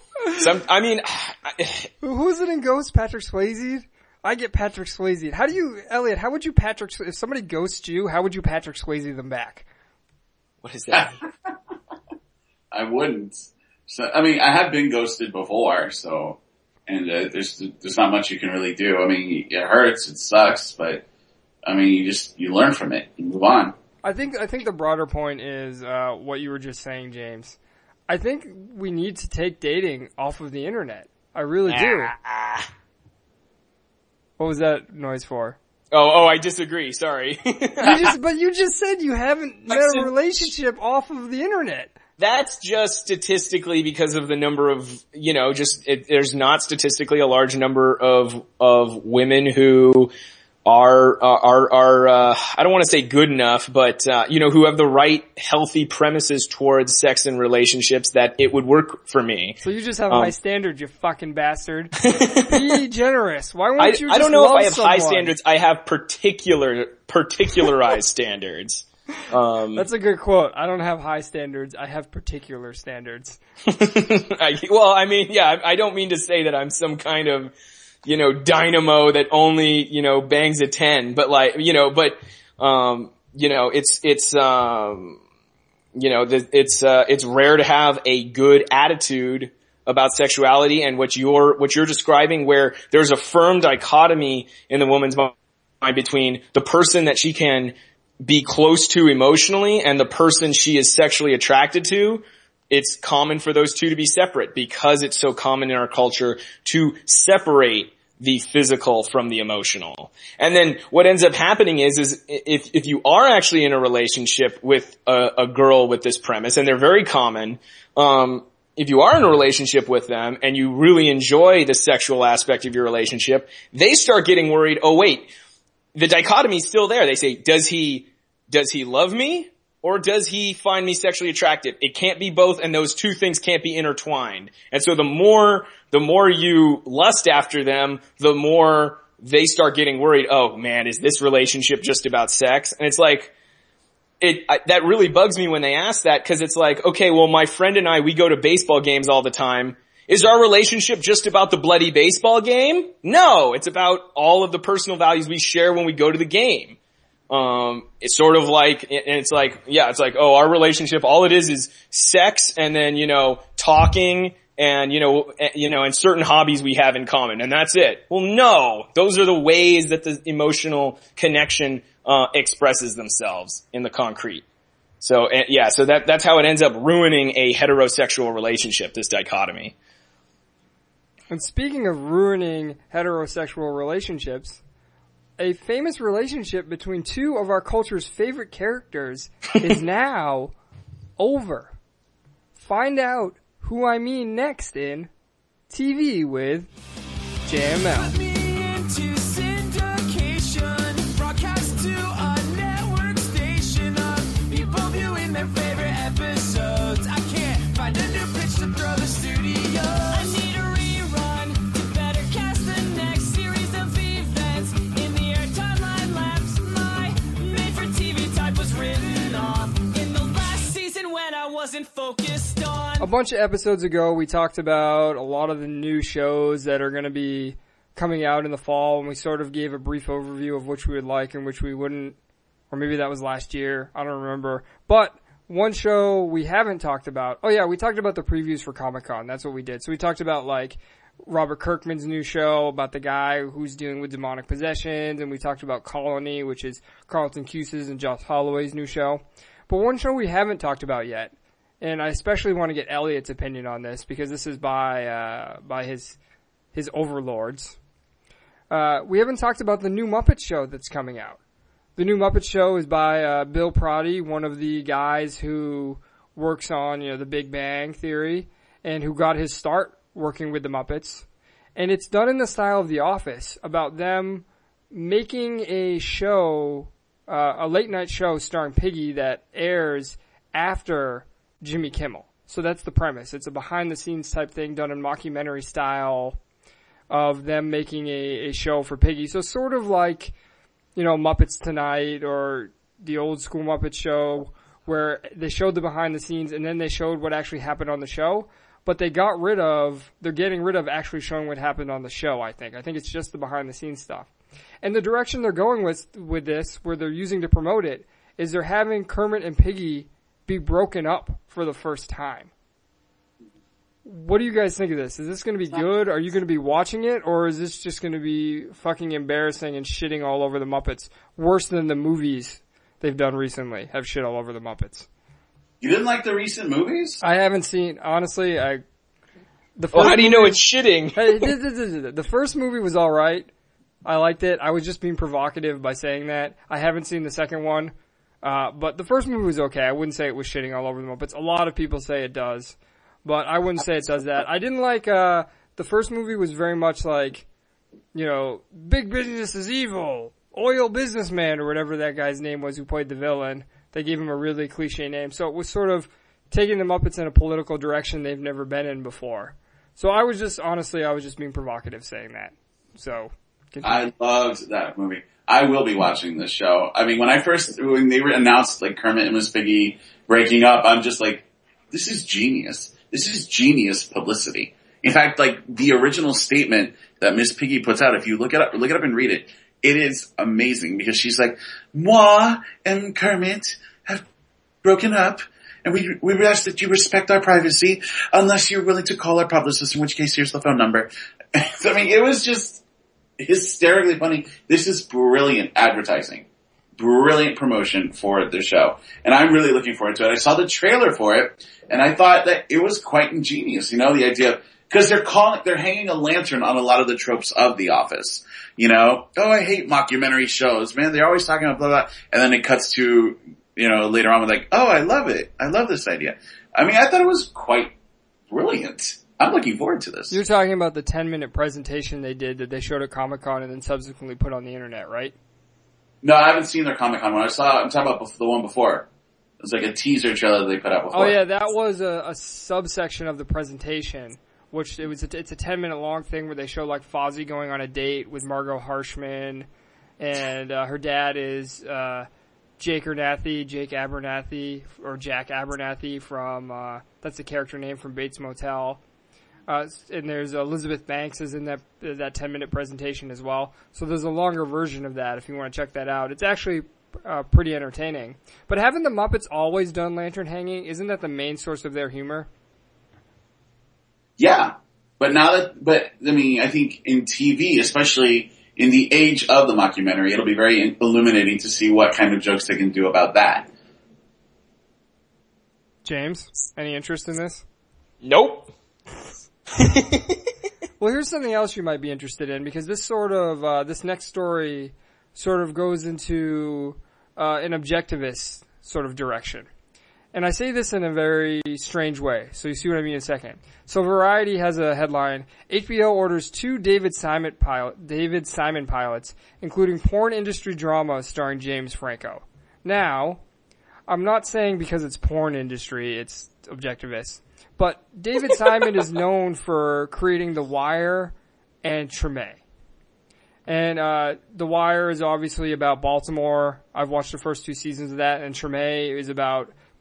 who's it in Ghost? Patrick Swayze? I get Patrick Swayze. Elliot, how would you if somebody ghosts you, how would you Patrick Swayze them back?
What is that?
I wouldn't. So, I mean, I have been ghosted before, so, and there's not much you can really do. I mean, it hurts, it sucks, but, I mean, you learn from it, you move on.
I think the broader point is, what you were just saying, James. I think we need to take dating off of the internet. I really do. What was that noise for?
Oh, I disagree, sorry.
But you just said you haven't met a relationship off of the internet.
That's just statistically because of the number of, there's not statistically a large number of women who are I don't want to say good enough, but, who have the right healthy premises towards sex and relationships that it would work for me.
So you just have high standards, you fucking bastard. Be generous. Why won't you just
I don't know
love
if I have
someone?
high standards. I have particularized standards.
That's a good quote. I don't have high standards. I have particular standards.
I don't mean to say that I'm some kind of, dynamo that only, bangs a 10, but it's rare to have a good attitude about sexuality and what you're describing, where there's a firm dichotomy in the woman's mind between the person that she can be close to emotionally and the person she is sexually attracted to. It's common for those two to be separate because it's so common in our culture to separate the physical from the emotional. And then what ends up happening is if you are actually in a relationship with a girl with this premise, and they're very common, if you are in a relationship with them and you really enjoy the sexual aspect of your relationship, they start getting worried, oh wait, the dichotomy is still there. They say, does he love me or does he find me sexually attractive? It can't be both, and those two things can't be intertwined. And so the more you lust after them, the more they start getting worried, oh man, is this relationship just about sex? And it's like, that really bugs me when they ask that, because it's like, okay, well my friend and I, we go to baseball games all the time. Is our relationship just about the bloody baseball game? No, it's about all of the personal values we share when we go to the game. It's sort of like, and it's like, oh, our relationship, all it is sex and then, talking and, and certain hobbies we have in common, and that's it. Well, no, those are the ways that the emotional connection, expresses themselves in the concrete. So, so that's how it ends up ruining a heterosexual relationship, this dichotomy.
And speaking of ruining heterosexual relationships, a famous relationship between two of our culture's favorite characters is now over. Find out who I mean next in TV with JML.
wasn't focused on.
A bunch of episodes ago, we talked about a lot of the new shows that are going to be coming out in the fall, and we sort of gave a brief overview of which we would like and which we wouldn't, or maybe that was last year. I don't remember. But one show we haven't talked about, oh yeah, we talked about the previews for Comic-Con. That's what we did. So we talked about like Robert Kirkman's new show about the guy who's dealing with demonic possessions, and we talked about Colony, which is Carlton Cuse's and Josh Holloway's new show. But one show we haven't talked about yet, and I especially want to get Elliot's opinion on this because this is by his overlords. We haven't talked about the new Muppet Show that's coming out. The new Muppet Show is by Bill Prodi, one of the guys who works on, The Big Bang Theory, and who got his start working with the Muppets. And it's done in the style of The Office, about them making a show, a late night show starring Piggy that airs after Jimmy Kimmel. So that's the premise. It's a behind the scenes type thing done in mockumentary style of them making a show for Piggy. So sort of like, Muppets Tonight or the old school Muppet Show, where they showed the behind the scenes and then they showed what actually happened on the show. But they're getting rid of actually showing what happened on the show, I think. I think it's just the behind the scenes stuff. And the direction they're going with this, where they're using to promote it, is they're having Kermit and Piggy be broken up for the first time. What do you guys think of this? Is this going to be good? Are you going to be watching it? Or is this just going to be fucking embarrassing and shitting all over the Muppets? Worse than the movies they've done recently have shit all over the Muppets.
You didn't like the recent movies?
I haven't seen, honestly,
how do you know it's shitting?
The first movie was alright. I liked it. I was just being provocative by saying that. I haven't seen the second one. But the first movie was okay. I wouldn't say it was shitting all over the Muppets. A lot of people say it does. But I wouldn't say it does that. I didn't like, the first movie was very much like, big business is evil, oil businessman, or whatever that guy's name was who played the villain. They gave him a really cliche name. So it was sort of taking the Muppets in a political direction they've never been in before. So I was just being provocative saying that. So, continue.
I loved that movie. I will be watching this show. I mean, when they were announced like Kermit and Miss Piggy breaking up, I'm just like, this is genius. This is genius publicity. In fact, like the original statement that Miss Piggy puts out, if you look it up and read it, it is amazing because she's like, moi and Kermit have broken up and we ask that you respect our privacy unless you're willing to call our publicist, in which case here's the phone number. I mean, it was just hysterically funny. This is brilliant advertising. Brilliant promotion for the show. And I'm really looking forward to it. I saw the trailer for it and I thought that it was quite ingenious, the idea of, because they're hanging a lantern on a lot of the tropes of The Office. Oh, I hate mockumentary shows, man. They're always talking about blah, blah. And then it cuts to, later on with like, oh, I love it. I love this idea. I mean, I thought it was quite brilliant. I'm looking forward to this.
You're talking about the 10-minute presentation they did that they showed at Comic-Con and then subsequently put on the internet, right?
No, I haven't seen their Comic-Con one. I'm talking about the one before. It was like a teaser trailer that they put out before.
Oh yeah, that was a subsection of the presentation. Which it's a 10-minute long thing where they show like Fozzie going on a date with Margot Harshman, and her dad is Jake Abernathy, or Jack Abernathy from that's the character name from Bates Motel. And there's Elizabeth Banks is in that 10-minute presentation as well. So there's a longer version of that if you want to check that out. It's actually pretty entertaining. But haven't the Muppets always done lantern hanging? Isn't that the main source of their humor?
Yeah, but I think in TV, especially in the age of the mockumentary, it'll be very illuminating to see what kind of jokes they can do about that.
James, any interest in this?
Nope.
Well, here's something else you might be interested in, because this this next story sort of goes into an objectivist sort of direction. And I say this in a very strange way, so you see what I mean in a second. So Variety has a headline: HBO orders 2 David Simon pilots, including porn industry drama starring James Franco. Now, I'm not saying because it's porn industry, it's objectivist. But David Simon is known for creating The Wire and Treme. And The Wire is obviously about Baltimore. I've watched the first 2 seasons of that, and Treme is about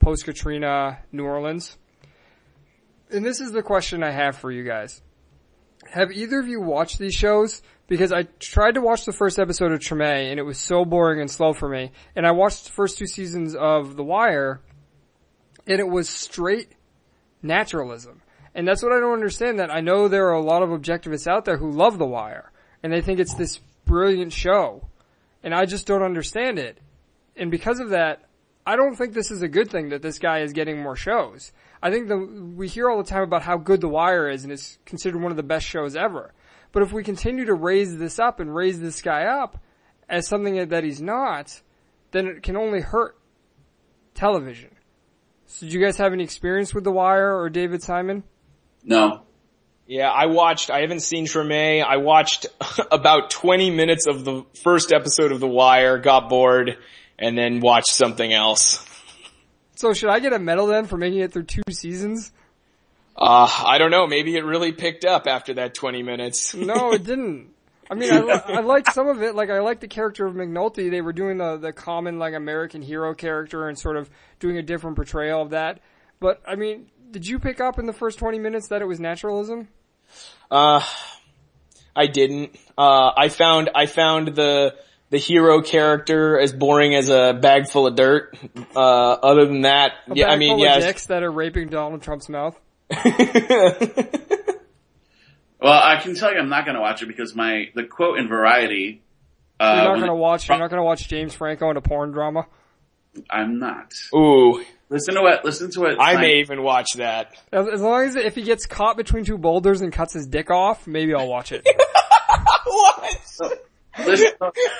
post-Katrina New Orleans. And this is the question I have for you guys. Have either of you watched these shows? Because I tried to watch the first episode of Treme, and it was so boring and slow for me. And I watched the first 2 seasons of The Wire, and it was straight naturalism. And that's what I don't understand, that I know there are a lot of objectivists out there who love The Wire, and they think it's this brilliant show. And I just don't understand it. And because of that, I don't think this is a good thing that this guy is getting more shows. I think we hear all the time about how good The Wire is, and it's considered one of the best shows ever. But if we continue to raise this up and raise this guy up as something that he's not, then it can only hurt television. So did you guys have any experience with The Wire or David Simon?
No.
Yeah, I haven't seen Treme. I watched about 20 minutes of the first episode of The Wire, got bored, and then watched something else.
So should I get a medal then for making it through 2 seasons?
I don't know. Maybe it really picked up after that 20 minutes.
No, it didn't. I mean, I liked some of it. Like, I liked the character of McNulty. They were doing the common, like, American hero character and sort of doing a different portrayal of that. But, I mean, did you pick up in the first 20 minutes that it was naturalism?
I didn't. I found the hero character as boring as a bag full of dirt. Other than that,
A bag full of dicks that are raping Donald Trump's mouth?
Well, I can tell you I'm not going to watch it because the quote in Variety.
You're not going to watch James Franco in a porn drama?
I'm not.
Ooh.
Listen to what.
I may even watch that.
As long as if he gets caught between 2 boulders and cuts his dick off, maybe I'll watch it.
What?
Listen,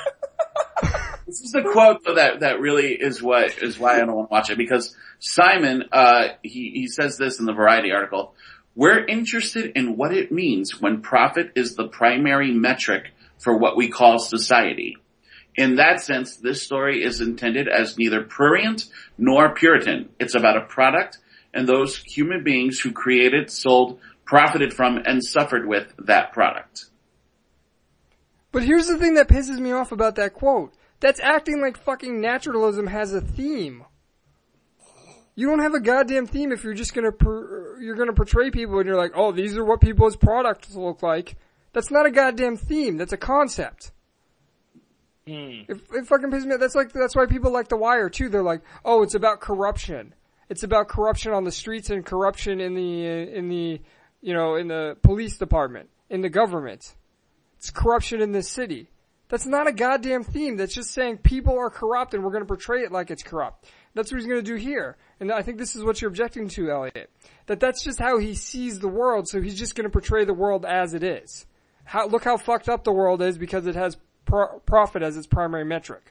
this is the quote though, that really is why I don't want to watch it, because Simon, he says this in the Variety article. We're interested in what it means when profit is the primary metric for what we call society. In that sense, this story is intended as neither prurient nor Puritan. It's about a product and those human beings who created, sold, profited from, and suffered with that product.
But here's the thing that pisses me off about that quote. That's acting like fucking naturalism has a theme. You don't have a goddamn theme if you're just gonna portray people and you're like, oh, these are what people's products look like. That's not a goddamn theme. That's a concept. It fucking pisses me off. That's why people like The Wire too. They're like, oh, it's about corruption. It's about corruption on the streets and corruption in the police department, in the government. It's corruption in this city. That's not a goddamn theme. That's just saying people are corrupt and we're going to portray it like it's corrupt. That's what he's going to do here. And I think this is what you're objecting to, Elliot. That's just how he sees the world, so he's just going to portray the world as it is. Look how fucked up the world is because it has profit as its primary metric.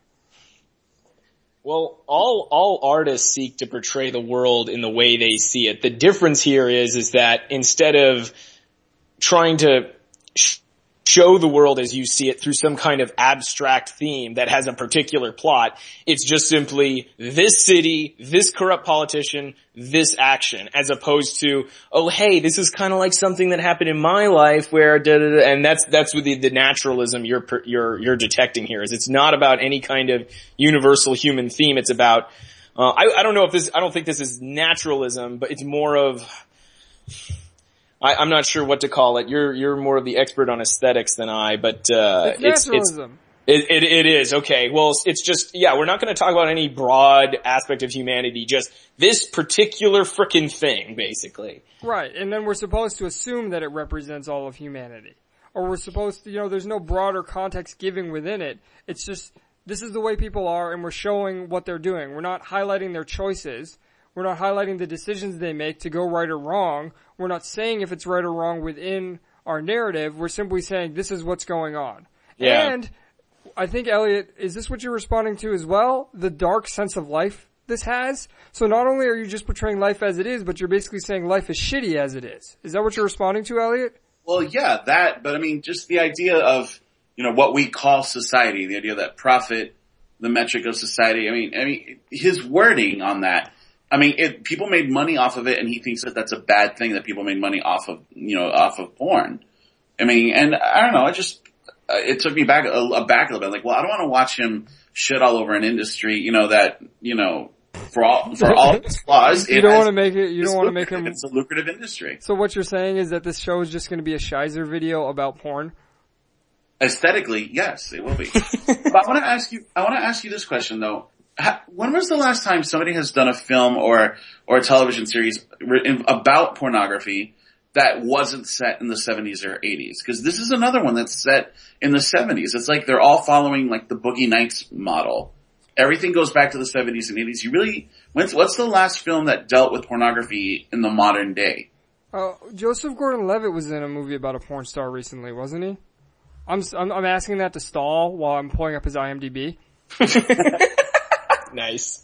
Well, all artists seek to portray the world in the way they see it. The difference here is that instead of trying to show the world as you see it through some kind of abstract theme that has a particular plot, it's just simply this city, this corrupt politician, this action, as opposed to, oh hey, this is kind of like something that happened in my life where and that's what the naturalism you're detecting here is. It's not about any kind of universal human theme. It's about I don't think this is naturalism, but it's more of I'm not sure what to call it. You're more of the expert on aesthetics than I, but
it's naturalism.
It is. Okay. Well, it's just, we're not going to talk about any broad aspect of humanity, just this particular frickin' thing, basically.
Right. And then we're supposed to assume that it represents all of humanity. Or we're supposed to, there's no broader context giving within it. It's just, this is the way people are and we're showing what they're doing. We're not highlighting their choices. We're not highlighting the decisions they make to go right or wrong. We're not saying if it's right or wrong within our narrative. We're simply saying this is what's going on.
Yeah.
And I think, Elliot, is this what you're responding to as well? The dark sense of life this has? So not only are you just portraying life as it is, but you're basically saying life is shitty as it is. Is that what you're responding to, Elliot?
Well, yeah, but I mean, just the idea of, what we call society, the idea that profit, the metric of society. I mean, his wording on that. I mean, people made money off of it, and he thinks that that's a bad thing that people made money off of porn. I mean, and I don't know, it took me back a little bit. Like, well, I don't want to watch him shit all over an industry, that, for all its flaws,
You don't want to make it. You don't want to make him.
It's a lucrative industry.
So what you're saying is that this show is just going to be a Shizer video about porn?
Aesthetically, yes, it will be. But I want to ask you this question though. When was the last time somebody has done a film or a television series about pornography that wasn't set in the 70s or 80s? Because this is another one that's set in the 70s. It's like they're all following like the Boogie Nights model. Everything goes back to the 70s and 80s. What's the last film that dealt with pornography in the modern day?
Joseph Gordon-Levitt was in a movie about a porn star recently, wasn't he? I'm asking that to Stahl while I'm pulling up his IMDb.
Nice.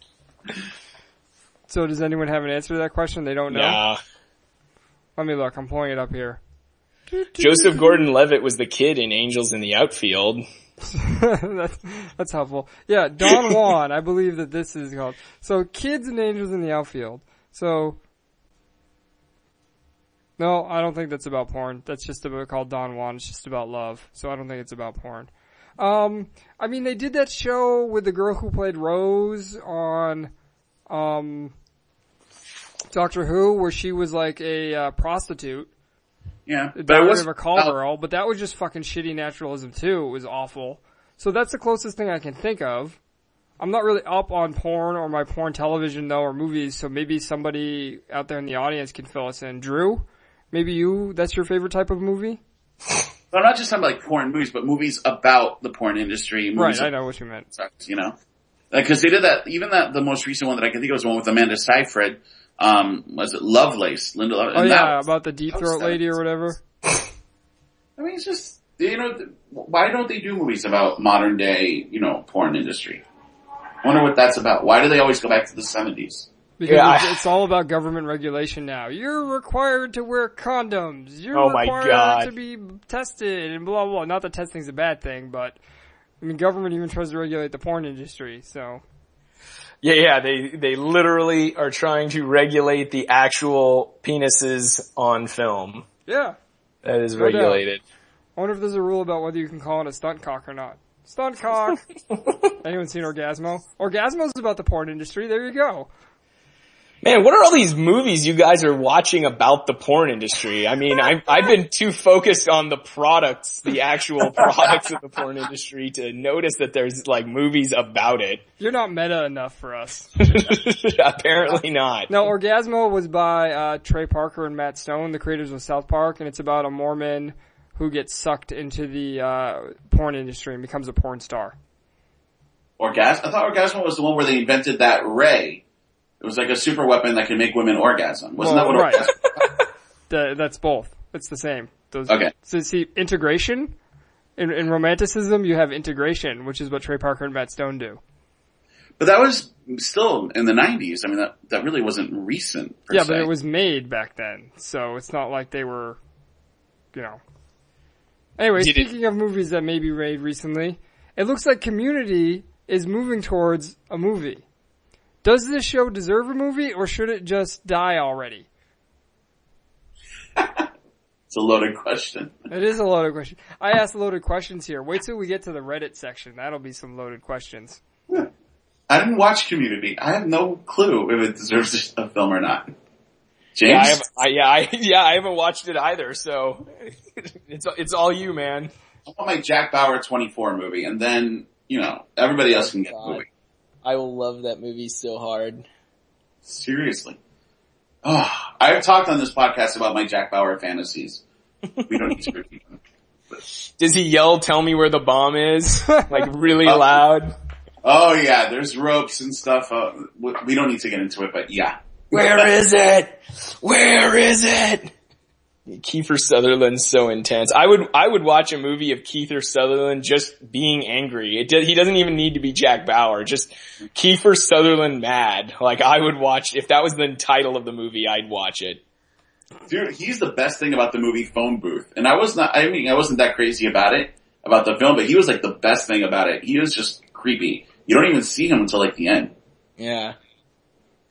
So does anyone have an answer to that question? They don't know?
Nah.
Let me look. I'm pulling it up here.
Joseph Gordon-Levitt was the kid in Angels in the Outfield.
That's helpful. Yeah, Don Juan, I believe that this is called. So, Kids and Angels in the Outfield. So, no, I don't think that's about porn. That's just called Don Juan. It's just about love. So I don't think it's about porn. I mean, they did that show with the girl who played Rose on, Doctor Who, where she was like a prostitute.
Yeah,
The Diary of a Call Girl, but that was just fucking shitty naturalism too. It was awful. So that's the closest thing I can think of. I'm not really up on porn or my porn television though, or movies, so maybe somebody out there in the audience can fill us in. Drew, maybe that's your favorite type of movie?
I'm not just talking about like porn movies, but movies about the porn industry.
Right, I know what you meant.
You know? Because they did that, even the most recent one that I can think of was the one with Amanda Seyfried. Was it Lovelace? Linda Lovelace?
Oh yeah, about the deep throat lady or whatever.
I mean, it's just, why don't they do movies about modern day, porn industry? I wonder what that's about. Why do they always go back to the 70s?
Because it's all about government regulation now. You're required to wear condoms. You're required to be tested and blah, blah. Not that testing's a bad thing, but I mean, government even tries to regulate the porn industry, so.
Yeah, they literally are trying to regulate the actual penises on film.
Yeah.
That is regulated.
I wonder if there's a rule about whether you can call it a stunt cock or not. Stunt cock! Anyone seen Orgasmo? Orgasmo's about the porn industry, there you go.
Man, what are all these movies you guys are watching about the porn industry? I mean, I've been too focused on the products, the actual products of the porn industry to notice that there's like movies about it.
You're not meta enough for us.
Apparently not.
No, Orgasmo was by Trey Parker and Matt Stone, the creators of South Park, and it's about a Mormon who gets sucked into the porn industry and becomes a porn star.
I thought Orgasmo was the one where they invented that ray. It was like a super weapon that can make women orgasm. Wasn't that what orgasm was?
That's both. It's the same.
Okay.
So see, integration, in romanticism, you have integration, which is what Trey Parker and Matt Stone do.
But that was still in the 90s. I mean, that really wasn't recent, per se.
But it was made back then. So it's not like they were, Anyway, speaking of movies that may be made recently, it looks like Community is moving towards a movie. Does this show deserve a movie, or should it just die already?
It's a loaded question.
It is a loaded question. I asked loaded questions here. Wait till we get to the Reddit section. That'll be some loaded questions.
I didn't watch Community. I have no clue if it deserves a film or not. James?
I haven't watched it either, so it's all you, man.
I want my Jack Bauer 24 movie, and then, everybody else can get the movie.
I will love that movie so hard.
Seriously. Oh, I've talked on this podcast about my Jack Bauer fantasies. We don't need to repeat them.
Does he yell, "Tell me where the bomb is"? Like really loud?
Oh yeah, there's ropes and stuff. We don't need to get into it, but yeah.
Where is it? Where is it? Kiefer Sutherland's so intense. I would watch a movie of Kiefer Sutherland just being angry. He doesn't even need to be Jack Bauer. Just Kiefer Sutherland mad. Like I would watch, if that was the title of the movie, I'd watch it.
Dude, he's the best thing about the movie Phone Booth. And I wasn't that crazy about the film, but he was like the best thing about it. He was just creepy. You don't even see him until like the end.
Yeah.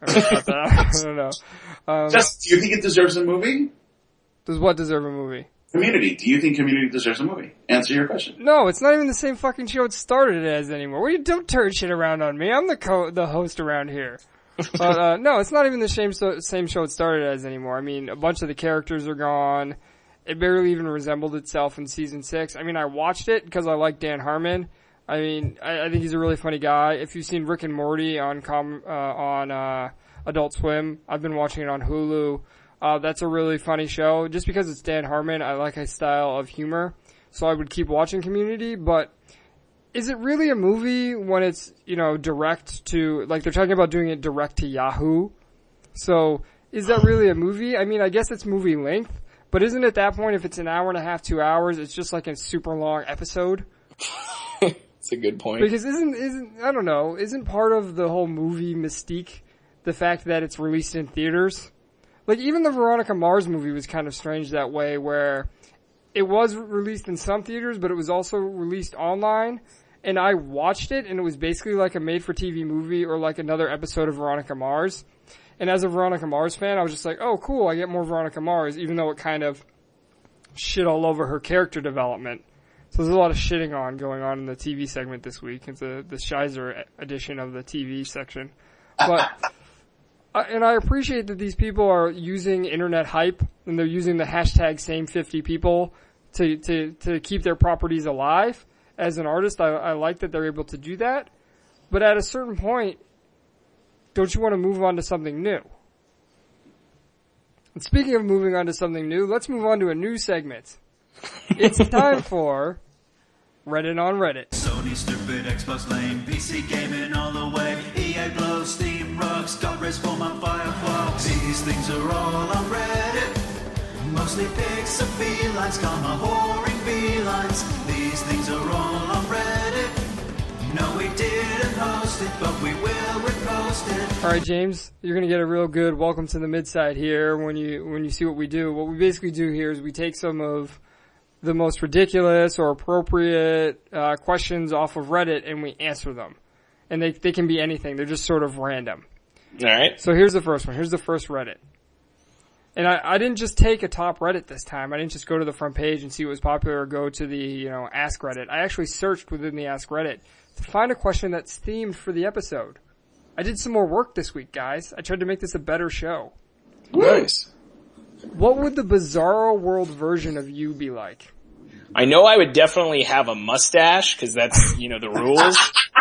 I don't know.
Do you think it deserves a movie?
Does what deserve a movie?
Community. Do you think Community deserves a movie? Answer your question.
No, it's not even the same fucking show it started as anymore. Don't turn shit around on me. I'm the host around here. But, no, it's not even the same show it started as anymore. I mean, a bunch of the characters are gone. It barely even resembled itself in season 6. I mean, I watched it because I like Dan Harmon. I mean, I think he's a really funny guy. If you've seen Rick and Morty on Adult Swim, I've been watching it on Hulu. That's a really funny show. Just because it's Dan Harmon, I like his style of humor. So I would keep watching Community, but is it really a movie when it's, direct to, like they're talking about doing it direct to Yahoo? So is that really a movie? I mean, I guess it's movie length, but isn't at that point, if it's an hour and a half, 2 hours, it's just like a super long episode?
That's a good point.
Because isn't part of the whole movie mystique the fact that it's released in theaters? Like, even the Veronica Mars movie was kind of strange that way, where it was released in some theaters, but it was also released online, and I watched it, and it was basically like a made-for-TV movie or like another episode of Veronica Mars. And as a Veronica Mars fan, I was just like, oh, cool, I get more Veronica Mars, even though it kind of shit all over her character development. So there's a lot of shitting going on in the TV segment this week. It's the Shizer edition of the TV section. But... and I appreciate that these people are using internet hype and they're using the hashtag same50people to keep their properties alive. As an artist, I like that they're able to do that. But at a certain point, don't you want to move on to something new? And speaking of moving on to something new, let's move on to a new segment. It's time for Reddit on Reddit.
Sony stupid, Xbox lame, PC gaming all the way, EA blows, Steam rocks, got respawn on Firefox. These things are all on Reddit, mostly pics of felines, comma whoring felines. These things are all on Reddit. No, we didn't host it, but we will repost it.
Alright, James, you're gonna get a real good welcome to the midside here when you see what we do. What we basically do here is we take some of the most ridiculous or appropriate questions off of Reddit and we answer them. And they can be anything. They're just sort of random.
Alright.
So here's the first one. Here's the first Reddit. And I didn't just take a top Reddit this time. I didn't just go to the front page and see what was popular or go to the, Ask Reddit. I actually searched within the Ask Reddit to find a question that's themed for the episode. I did some more work this week, guys. I tried to make this a better show.
Nice.
What would the Bizarro World version of you be like?
I know I would definitely have a mustache, cause that's, the rules.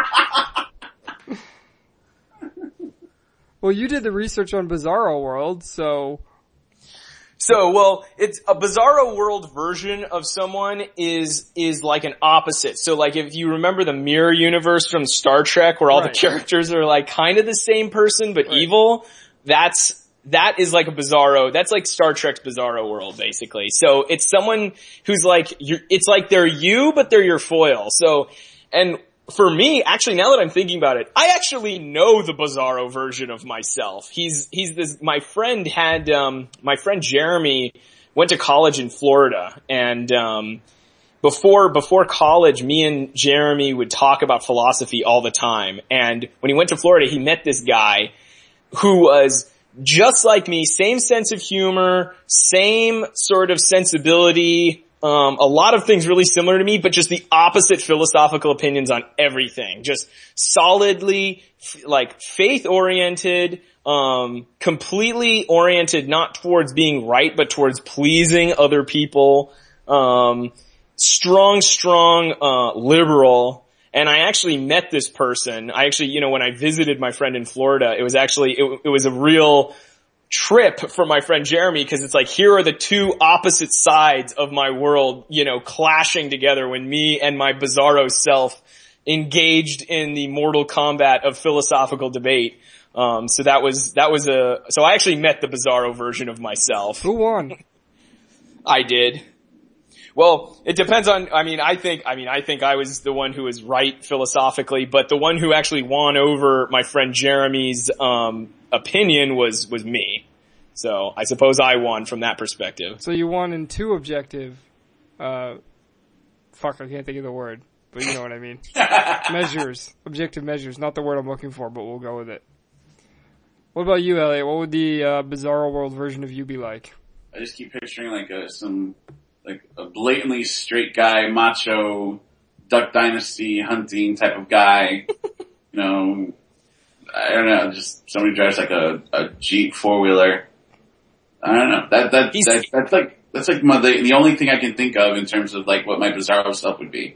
Well, you did the research on Bizarro World, so...
well, it's a Bizarro World version of someone is like an opposite. So like if you remember the mirror universe from Star Trek where all the characters are like kind of the same person but evil, that is like a Bizarro, that's like Star Trek's Bizarro World, basically. So it's someone who's like, it's like they're you, but they're your foil. So, and for me, actually, now that I'm thinking about it, I actually know the Bizarro version of myself. My friend Jeremy went to college in Florida, and, before college, me and Jeremy would talk about philosophy all the time. And when he went to Florida, he met this guy who was just like me, same sense of humor, same sort of sensibility, a lot of things really similar to me, but just the opposite philosophical opinions on everything. Just solidly, like, faith-oriented, completely oriented not towards being right, but towards pleasing other people, strong, liberal. And I actually met this person. I actually, when I visited my friend in Florida, it was actually, it was a real trip for my friend Jeremy, because it's like, here are the two opposite sides of my world, clashing together when me and my Bizarro self engaged in the mortal combat of philosophical debate. So I actually met the Bizarro version of myself.
Who won?
I did. Well, it depends on, I think I was the one who was right philosophically, but the one who actually won over my friend Jeremy's, opinion was me. So I suppose I won from that perspective.
So you won in two objective, I can't think of the word, but you know what I mean. Measures. Objective measures. Not the word I'm looking for, but we'll go with it. What about you, Elliot? What would the, Bizarro World version of you be like?
I just keep picturing like some a blatantly straight guy, macho, Duck Dynasty hunting type of guy. You know, I don't know, just somebody who drives like a Jeep 4-wheeler. I don't know. That's like the only thing I can think of in terms of like what my Bizarro self would be.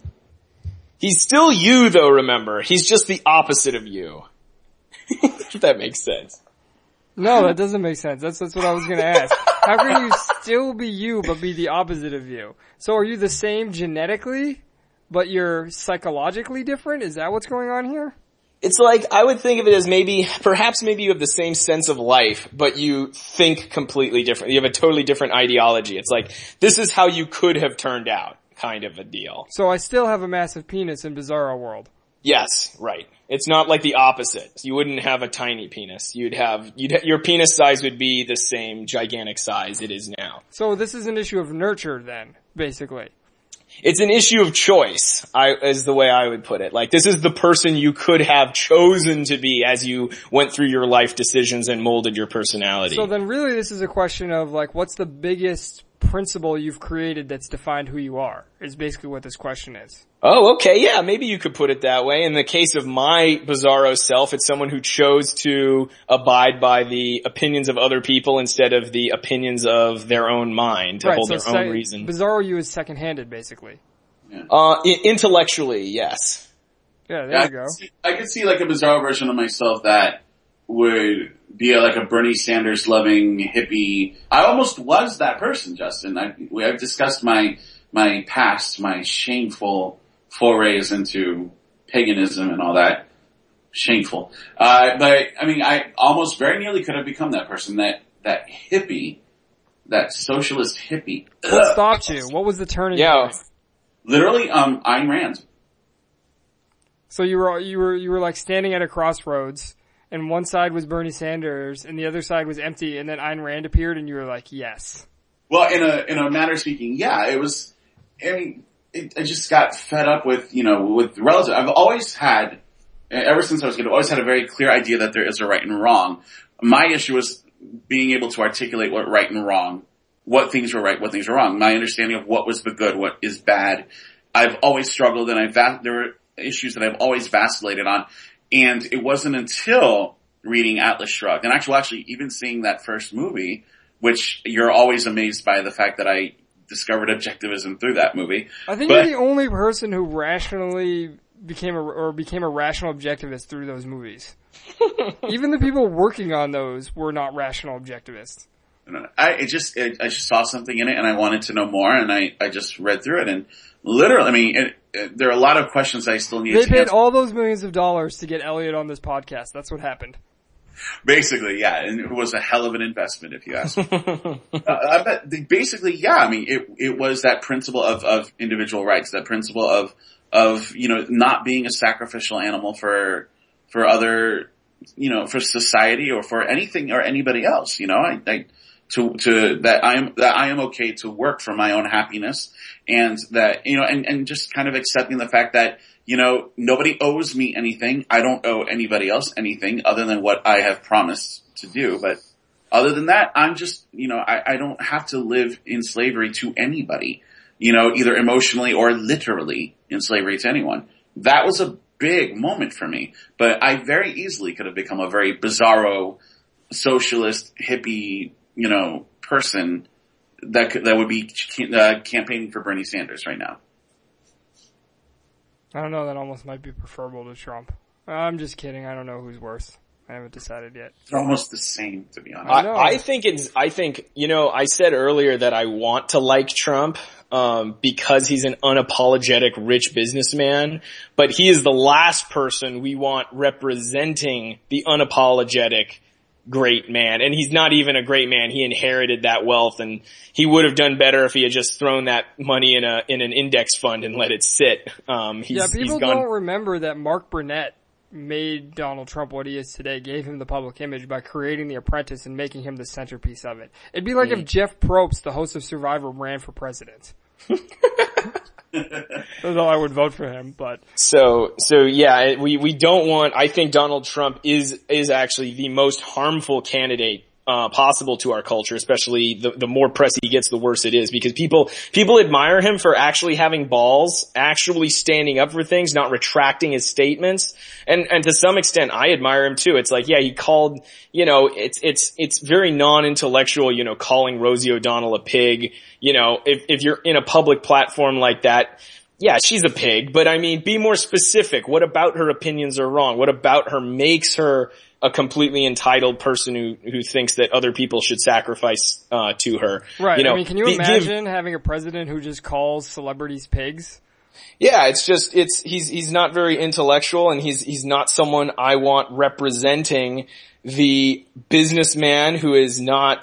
He's still you though, remember. He's just the opposite of you. If that makes sense.
No, that doesn't make sense. That's what I was gonna ask. How can you still be you but be the opposite of you? So are you the same genetically, but you're psychologically different? Is that what's going on here?
It's like, I would think of it as perhaps you have the same sense of life, but you think completely different. You have a totally different ideology. It's like, this is how you could have turned out, kind of a deal.
So I still have a massive penis in Bizarro World.
Yes, right. It's not like the opposite. You wouldn't have a tiny penis. Your penis size would be the same gigantic size it is now.
So this is an issue of nurture then, basically.
It's an issue of choice, is the way I would put it. Like, this is the person you could have chosen to be as you went through your life decisions and molded your personality.
So then really this is a question of like, what's the biggest principle you've created that's defined who you are, is basically what this question is.
Oh, okay, yeah, maybe you could put it that way. In the case of my Bizarro self, it's someone who chose to abide by the opinions of other people instead of the opinions of their own mind, to hold their own reason.
Bizarro you is second-handed, basically.
Yeah.
Intellectually, yes.
Yeah, there you go.
I could see like a Bizarro version of myself that would be like a Bernie Sanders loving hippie. I almost was that person, Justin. I've discussed my past, my shameful forays into paganism and all that. Shameful. But I mean, I almost very nearly could have become that person, that hippie, that socialist hippie.
What stopped you? What was the turning point?
Literally, Ayn Rand.
So you were like standing at a crossroads, and one side was Bernie Sanders, and the other side was empty, and then Ayn Rand appeared, and you were like, yes.
Well, in a manner of speaking, yeah, it was. I mean, I just got fed up with relative. I've always had, ever since I was a kid, I've always had a very clear idea that there is a right and wrong. My issue was being able to articulate what right and wrong, what things were right, what things were wrong. My understanding of what was the good, what is bad. I've always struggled, and there were issues that I've always vacillated on. And it wasn't until reading Atlas Shrugged, and actually even seeing that first movie, which you're always amazed by the fact that I discovered objectivism through that movie.
I think you're the only person who rationally became a rational objectivist through those movies. Even the people working on those were not rational objectivists.
I just saw something in it, and I wanted to know more, and I just read through it, and literally, I mean, there are a lot of questions I still need to answer.
They paid all those millions of dollars to get Elliot on this podcast. That's what happened.
Basically, yeah, and it was a hell of an investment, if you ask me. But basically, yeah, I mean, it was that principle of individual rights, that principle of not being a sacrificial animal for other, for society or for anything or anybody else. That I am okay to work for my own happiness, and that and just kind of accepting the fact that nobody owes me anything. I don't owe anybody else anything other than what I have promised to do. But other than that, I'm just I don't have to live in slavery to anybody. Either emotionally or literally in slavery to anyone. That was a big moment for me. But I very easily could have become a very Bizarro socialist hippie person that would be campaigning for Bernie Sanders right now.
I don't know, that almost might be preferable to Trump. I'm just kidding. I don't know who's worse. I haven't decided yet.
They're almost the same, to be honest.
I think I said earlier that I want to like Trump, because he's an unapologetic rich businessman, but he is the last person we want representing the unapologetic great man. And he's not even a great man. He inherited that wealth, and he would have done better if he had just thrown that money in an index fund and let it sit.
People don't remember that Mark Burnett made Donald Trump what he is today, gave him the public image by creating The Apprentice and making him the centerpiece of it. It'd be like if Jeff Probst, the host of Survivor, ran for president. That's all I would vote for him, but.
So yeah, we don't want, I think Donald Trump is actually the most harmful candidate, possible to our culture, especially the more press he gets, the worse it is, because people admire him for actually having balls, actually standing up for things, not retracting his statements. And to some extent, I admire him too. It's like, yeah, he called, it's very non-intellectual, calling Rosie O'Donnell a pig. If you're in a public platform like that, yeah, she's a pig, but I mean, be more specific. What about her opinions are wrong? What about her makes her a completely entitled person who thinks that other people should sacrifice to her?
Right. I mean, can you imagine having a president who just calls celebrities pigs?
Yeah, he's not very intellectual, and he's not someone I want representing the businessman who is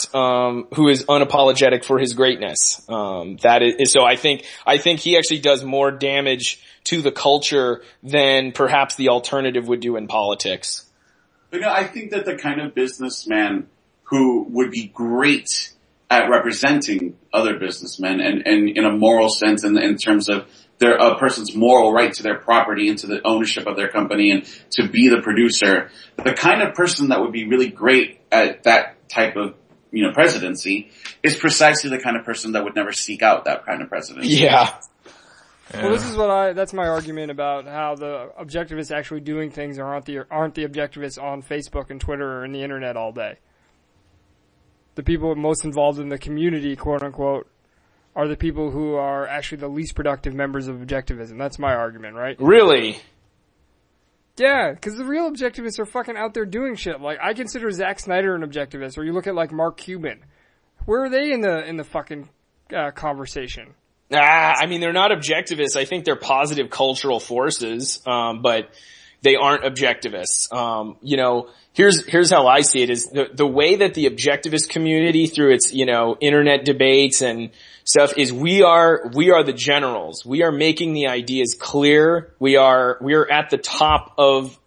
unapologetic for his greatness. So I think he actually does more damage to the culture than perhaps the alternative would do in politics.
But I think that the kind of businessman who would be great at representing other businessmen and in a moral sense, and in terms of a person's moral right to their property and to the ownership of their company and to be the producer, the kind of person that would be really great at that type of presidency is precisely the kind of person that would never seek out that kind of presidency.
Yeah.
Well, that's my argument about how the objectivists actually doing things aren't the objectivists on Facebook and Twitter and the internet all day. The people most involved in the community, quote unquote, are the people who are actually the least productive members of objectivism. That's my argument, right?
Really?
Yeah, because the real objectivists are fucking out there doing shit. Like, I consider Zack Snyder an objectivist, or you look at like Mark Cuban. Where are they in the fucking conversation?
I mean, they're not objectivists. I think they're positive cultural forces, but they aren't objectivists. Here's how I see it is the way that the objectivist community through its, internet debates and stuff is we are the generals. We are making the ideas clear. We are at the top of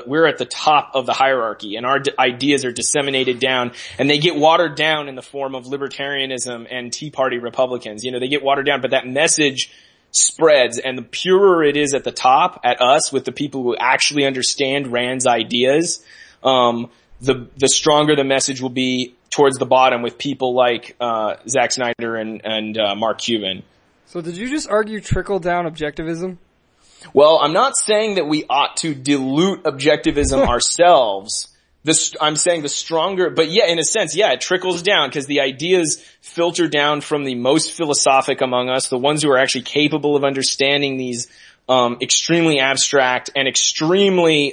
the hierarchy, and our ideas are disseminated down, and they get watered down in the form of libertarianism and Tea Party Republicans. They get watered down, but that message spreads, and the purer it is at the top, at us, with the people who actually understand Rand's ideas, the stronger the message will be towards the bottom with people like Zack Snyder and Mark Cuban.
So did you just argue trickle-down objectivism?
Well, I'm not saying that we ought to dilute objectivism ourselves. I'm saying the stronger, but yeah, in a sense, yeah, it trickles down because the ideas filter down from the most philosophic among us, the ones who are actually capable of understanding these extremely abstract and extremely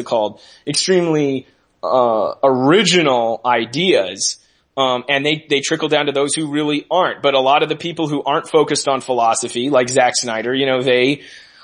original ideas, and they trickle down to those who really aren't. But a lot of the people who aren't focused on philosophy, like Zack Snyder, they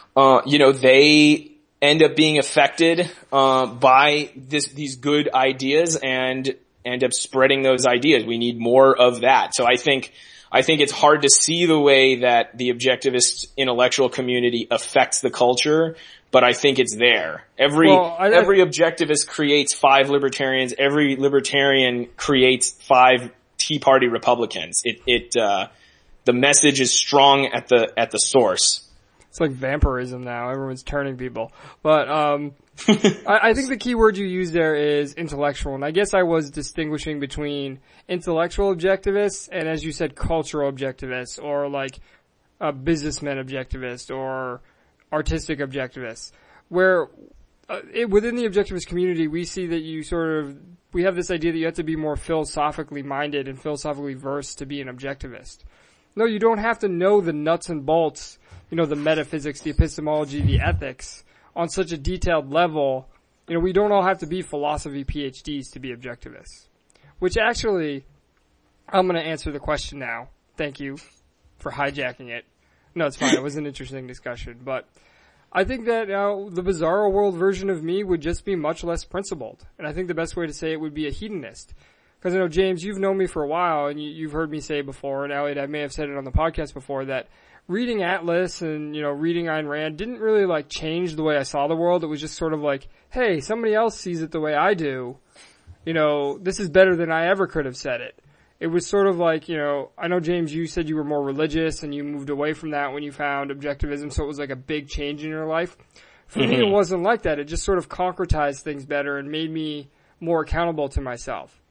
end up being affected by these good ideas and end up spreading those ideas. We need more of that. So I think it's hard to see the way that the objectivist intellectual community affects the culture, but I think it's there. Every objectivist creates 5 libertarians. Every libertarian creates 5 Tea Party Republicans. The message is strong at the source.
It's like vampirism now. Everyone's turning people. But I think the key word you used there is intellectual, and I guess I was distinguishing between intellectual objectivists and, as you said, cultural objectivists, or like a businessman objectivist or artistic objectivists, where within the objectivist community we see that we have this idea that you have to be more philosophically minded and philosophically versed to be an objectivist. No, you don't have to know the nuts and bolts, the metaphysics, the epistemology, the ethics on such a detailed level. We don't all have to be philosophy PhDs to be objectivists. Which actually, I'm going to answer the question now. Thank you for hijacking it. No, it's fine. It was an interesting discussion. But I think that the Bizarro World version of me would just be much less principled. And I think the best way to say it would be a hedonist. Because James, you've known me for a while, and you've heard me say before, and Elliot, I may have said it on the podcast before, that reading Atlas and, reading Ayn Rand didn't really, change the way I saw the world. It was just sort of like, hey, somebody else sees it the way I do. This is better than I ever could have said it. It was sort of like, I know, James, you said you were more religious and you moved away from that when you found objectivism, so it was like a big change in your life. For me, it wasn't like that. It just sort of concretized things better and made me more accountable to myself.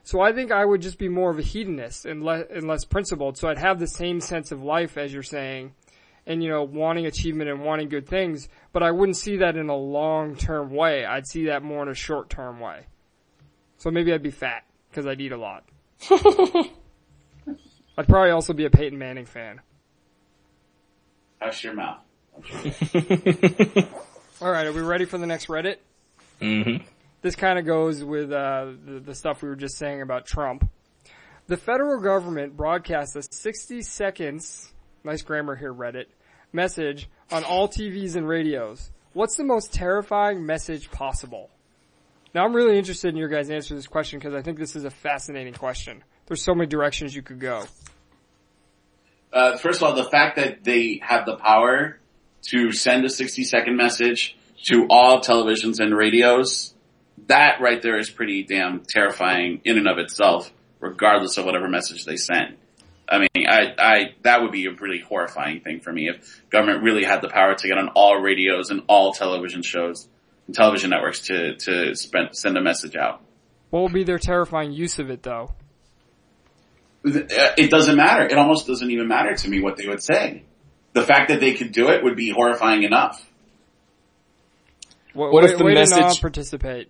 So I think I would just be more of a hedonist and less principled. So I'd have the same sense of life as you're saying, and wanting achievement and wanting good things, but I wouldn't see that in a long-term way. I'd see that more in a short-term way. So maybe I'd be fat because I'd eat a lot. I'd probably also be a Peyton Manning fan.
Hush your mouth.
All right, are we ready for the next Reddit?
Mm-hmm.
This kind of goes with the stuff we were just saying about Trump. The federal government broadcasts a 60 seconds, nice grammar here, Reddit, message on all TVs and radios. What's the most terrifying message possible? Now, I'm really interested in your guys' answer to this question because I think this is a fascinating question. There's so many directions you could go.
First of all, the fact that they have the power to send a 60-second message to all televisions and radios, that right there is pretty damn terrifying in and of itself, regardless of whatever message they send. I mean, that would be a really horrifying thing for me if government really had the power to get on all radios and all television shows and television networks to send a message out.
What would be their terrifying use of it, though?
It doesn't matter. It almost doesn't even matter to me what they would say. The fact that they could do it would be horrifying enough.
What if the message...
to non-participate.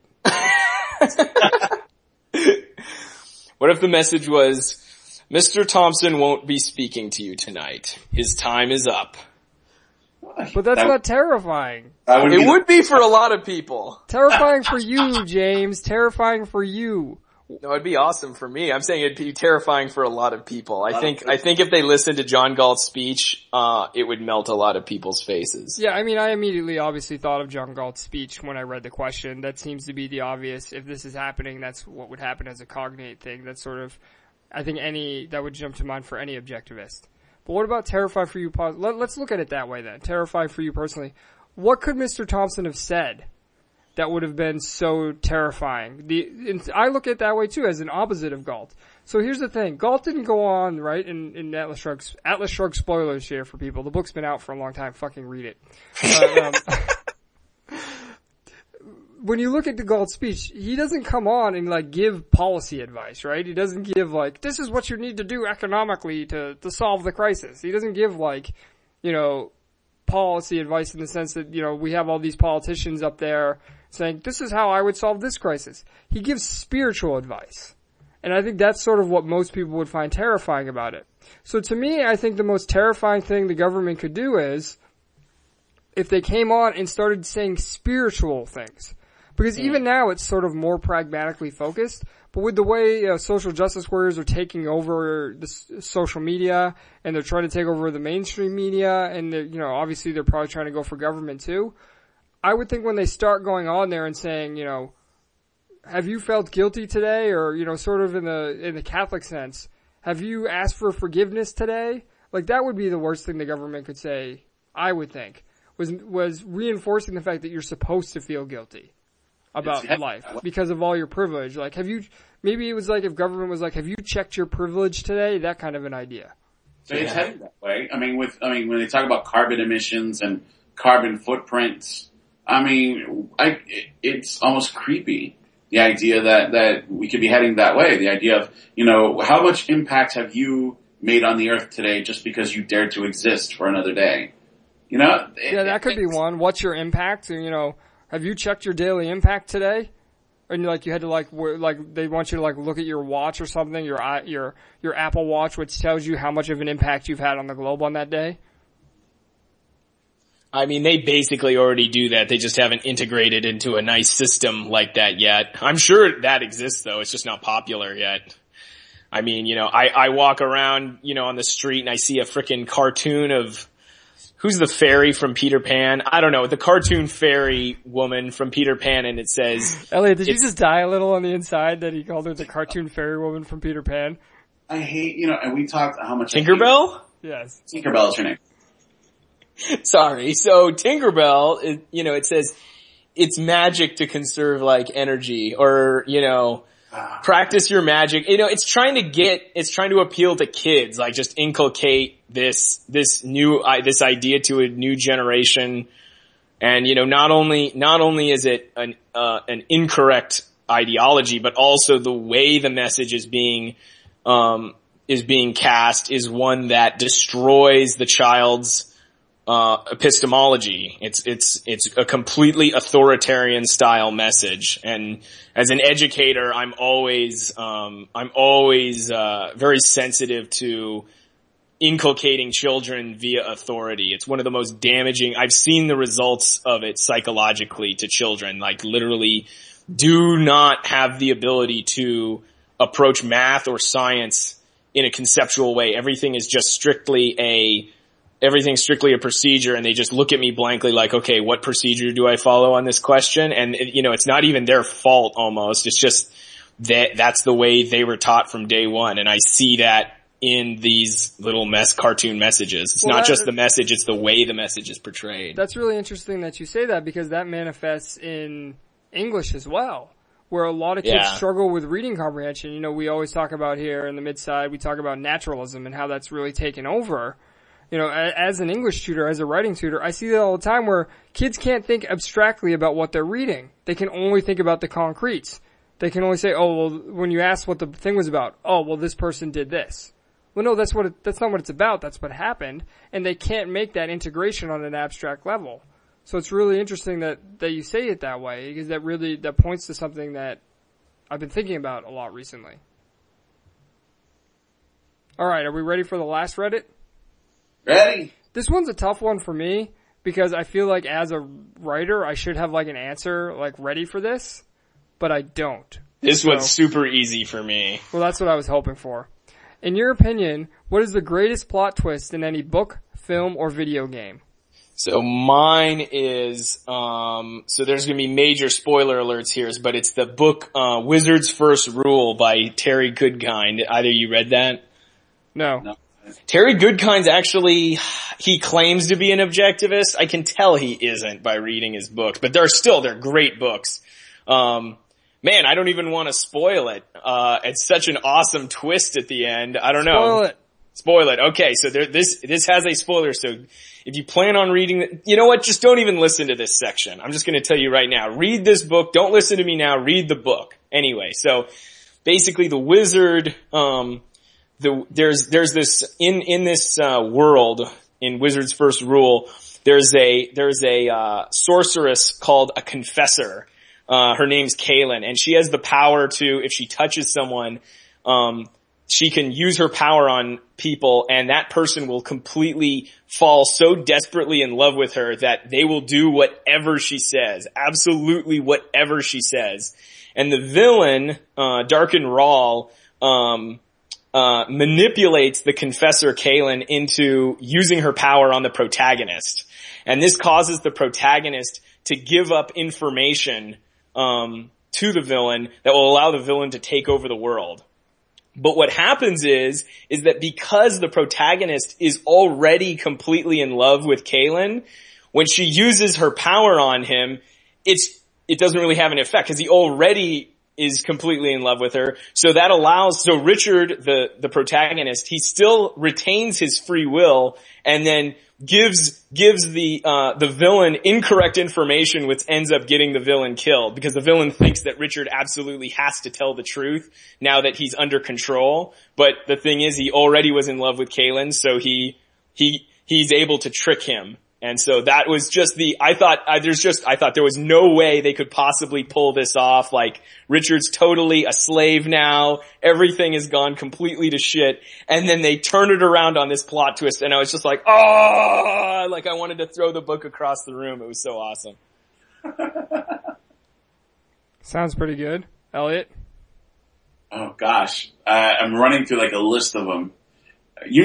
What if the message was, Mr. Thompson won't be speaking to you tonight. His time is up.
But that's not terrifying.
It would be for a lot of people.
Terrifying for you, James. Terrifying for you.
No, it'd be awesome for me. I'm saying it'd be terrifying for a lot of people. I think if they listened to John Galt's speech, it would melt a lot of people's faces.
Yeah, I mean, I immediately obviously thought of John Galt's speech when I read the question. That seems to be the obvious. If this is happening, that's what would happen as a cognate thing. That's sort of, I think that would jump to mind for any objectivist. But what about terrified for you? Let's look at it that way then. Terrified for you personally. What could Mr. Thompson have said that would have been so terrifying? I look at it that way too, as an opposite of Galt. So here's the thing. Galt didn't go on, right, in Atlas Shrugged spoilers here for people. The book's been out for a long time. Fucking read it. When you look at the Galt speech, he doesn't come on and give policy advice, right? He doesn't give this is what you need to do economically to solve the crisis. He doesn't give policy advice in the sense that, we have all these politicians up there saying, this is how I would solve this crisis. He gives spiritual advice. And I think that's sort of what most people would find terrifying about it. So to me, I think the most terrifying thing the government could do is if they came on and started saying spiritual things. Because even now it's sort of more pragmatically focused, but with the way social justice warriors are taking over the social media and they're trying to take over the mainstream media and obviously they're probably trying to go for government too. I would think when they start going on there and saying, have you felt guilty today? Or, sort of in the Catholic sense, have you asked for forgiveness today? That would be the worst thing the government could say, I would think, was reinforcing the fact that you're supposed to feel guilty about life because of all your privilege. Maybe it was if government was have you checked your privilege today? That kind of an idea.
So it's heading that way. I mean, when they talk about carbon emissions and carbon footprints, it's almost creepy. The idea that we could be heading that way. The idea of, how much impact have you made on the earth today just because you dared to exist for another day?
That could be one. What's your impact? Have you checked your daily impact today? And you had to they want you to look at your watch or something, your Apple Watch, which tells you how much of an impact you've had on the globe on that day.
I mean, they basically already do that. They just haven't integrated into a nice system like that yet. I'm sure that exists though. It's just not popular yet. I mean, I walk around, on the street and I see a frickin' cartoon of, who's the fairy from Peter Pan? I don't know, the cartoon fairy woman from Peter Pan, and it says...
Elliot, did you just die a little on the inside that he called her the cartoon fairy woman from Peter Pan?
I hate, and we talked how much...
Tinkerbell?
Yes.
Tinkerbell is her name.
Sorry. So Tinkerbell, it says it's magic to conserve energy or, practice your magic. It's trying to appeal to kids, just inculcate this idea to a new generation. And, not only is it an incorrect ideology, but also the way the message is being cast is one that destroys the child's epistemology. It's a completely authoritarian style message. And as an educator, I'm always very sensitive to inculcating children via authority. It's one of the most damaging. I've seen the results of it psychologically to children, like literally do not have the ability to approach math or science in a conceptual way. Everything's strictly a procedure, and they just look at me blankly like, okay, what procedure do I follow on this question? And it's not even their fault almost. It's just that's the way they were taught from day one. And I see that in these little cartoon messages. It's not just the message, it's the way the message is portrayed.
That's really interesting that you say that, because that manifests in English as well, where a lot of kids struggle with reading comprehension. We always talk about here in the Midside, we talk about naturalism and how that's really taken over. As an English tutor, as a writing tutor, I see that all the time where kids can't think abstractly about what they're reading. They can only think about the concretes. They can only say, oh, well, when you ask what the thing was about, oh, well, this person did this. Well, no, that's not what it's about. That's what happened. And they can't make that integration on an abstract level. So it's really interesting that you say it that way, because that points to something that I've been thinking about a lot recently. All right. Are we ready for the last Reddit?
Ready?
This one's a tough one for me, because I feel like as a writer, I should have like an answer like ready for this, but I don't.
This one's super easy for me.
Well, that's what I was hoping for. In your opinion, what is the greatest plot twist in any book, film, or video game?
So mine is, so there's gonna be major spoiler alerts here, but it's the book, Wizard's First Rule by Terry Goodkind. Either you read that?
No.
Terry Goodkind's actually, he claims to be an objectivist. I can tell he isn't by reading his books, but they're great books. Man, I don't even want to spoil it. It's such an awesome twist at the end. I don't know. Spoil it. Okay, so this has a spoiler, so if you plan on reading you know what, just don't even listen to this section. I'm just gonna tell you right now. Read this book. Don't listen to me now. Read the book. Anyway, so basically the wizard, there's this, in this world, in Wizard's First Rule, there's a sorceress called a confessor. Her name's Kaylin, and she has the power to, if she touches someone, she can use her power on people, and that person will completely fall so desperately in love with her that they will do whatever she says. Absolutely whatever she says. And the villain, Darken Rahl, manipulates the confessor Kaylin into using her power on the protagonist. And this causes the protagonist to give up information to the villain that will allow the villain to take over the world. But what happens is that because the protagonist is already completely in love with Kaylin, when she uses her power on him, it doesn't really have an effect because he already is completely in love with her. So that allows, so Richard, the protagonist, he still retains his free will and then gives the villain incorrect information, which ends up getting the villain killed because the villain thinks that Richard absolutely has to tell the truth now that he's under control. But the thing is, he already was in love with Kaylin, so he's able to trick him. And so that was just I thought there was no way they could possibly pull this off. Like, Richard's totally a slave now. Everything has gone completely to shit. And then they turn it around on this plot twist. And I was just like, oh, like I wanted to throw the book across the room. It was so awesome.
Sounds pretty good. Elliot?
Oh gosh. I'm running through like a list of them. The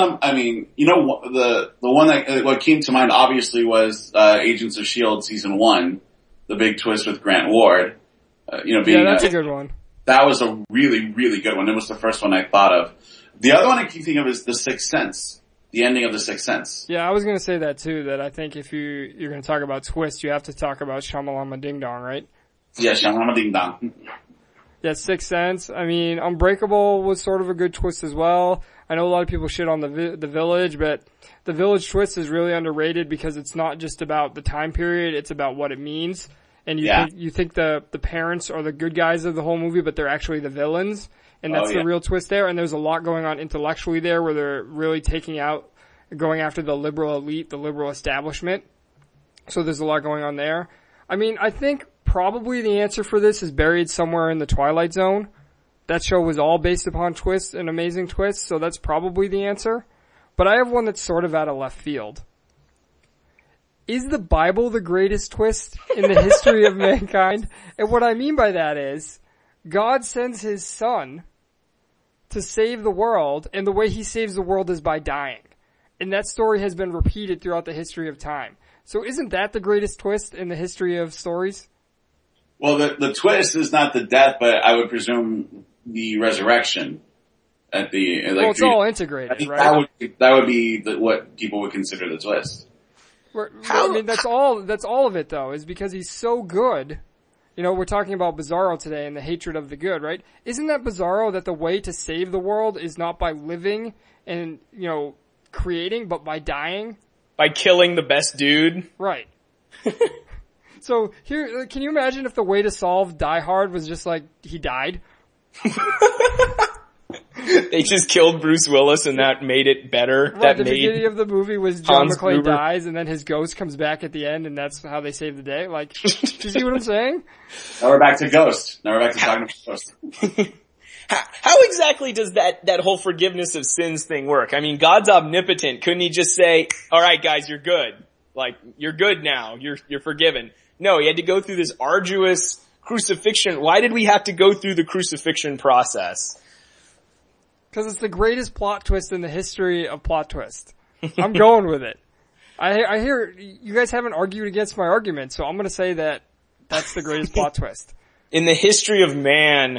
one that, what came to mind obviously was, Agents of S.H.I.E.L.D. season 1, the big twist with Grant Ward.
That's a good one.
That was a really, really good one. It was the first one I thought of. The other one I keep thinking of is The Sixth Sense. The ending of The Sixth Sense.
Yeah, I was gonna say that too, that I think if you're gonna talk about twists, you have to talk about Shamalama Ding Dong, right?
Yeah, Shamalama Ding Dong.
Yeah, Sixth Sense. I mean, Unbreakable was sort of a good twist as well. I know a lot of people shit on the Village, but the Village twist is really underrated because it's not just about the time period, it's about what it means. and you think the parents are the good guys of the whole movie, but they're actually the villains, and that's the real twist there. And there's a lot going on intellectually there, where they're really going after the liberal elite, the liberal establishment. So there's a lot going on there. I mean, I think probably the answer for this is buried somewhere in the Twilight Zone. That show was all based upon twists and amazing twists, so that's probably the answer. But I have one that's sort of out of left field. Is the Bible the greatest twist in the history of mankind? And what I mean by that is, God sends his son to save the world, and the way he saves the world is by dying. And that story has been repeated throughout the history of time. So isn't that the greatest twist in the history of stories?
Well, the twist is not the death, but I would presume the resurrection at the, like,
well, it's all integrated,
I think
right?
That would be what people would consider the twist.
I mean, that's all of it though, is because he's so good. You know, we're talking about Bizarro today and the hatred of the good, right? Isn't that Bizarro that the way to save the world is not by living and, you know, creating, but by dying?
By killing the best dude?
Right. So here, can you imagine if the way to solve Die Hard was just like, he died?
They just killed Bruce Willis and that made it better.
Right,
that
the
made
beginning of the movie was John
Hans
McClane
Gruber
dies and then his ghost comes back at the end and that's how they save the day. Like, do you see what I'm saying?
Now we're back to Ghost. Now we're back to talking about Ghost.
How exactly does that whole forgiveness of sins thing work? I mean, God's omnipotent. Couldn't he just say, alright guys, you're good. Like, you're good now. You're forgiven. No, he had to go through this arduous crucifixion. Why did we have to go through the crucifixion process?
Because it's the greatest plot twist in the history of plot twist. I'm going with it. I hear you guys haven't argued against my argument, so I'm going to say that that's the greatest plot twist.
In the history of man,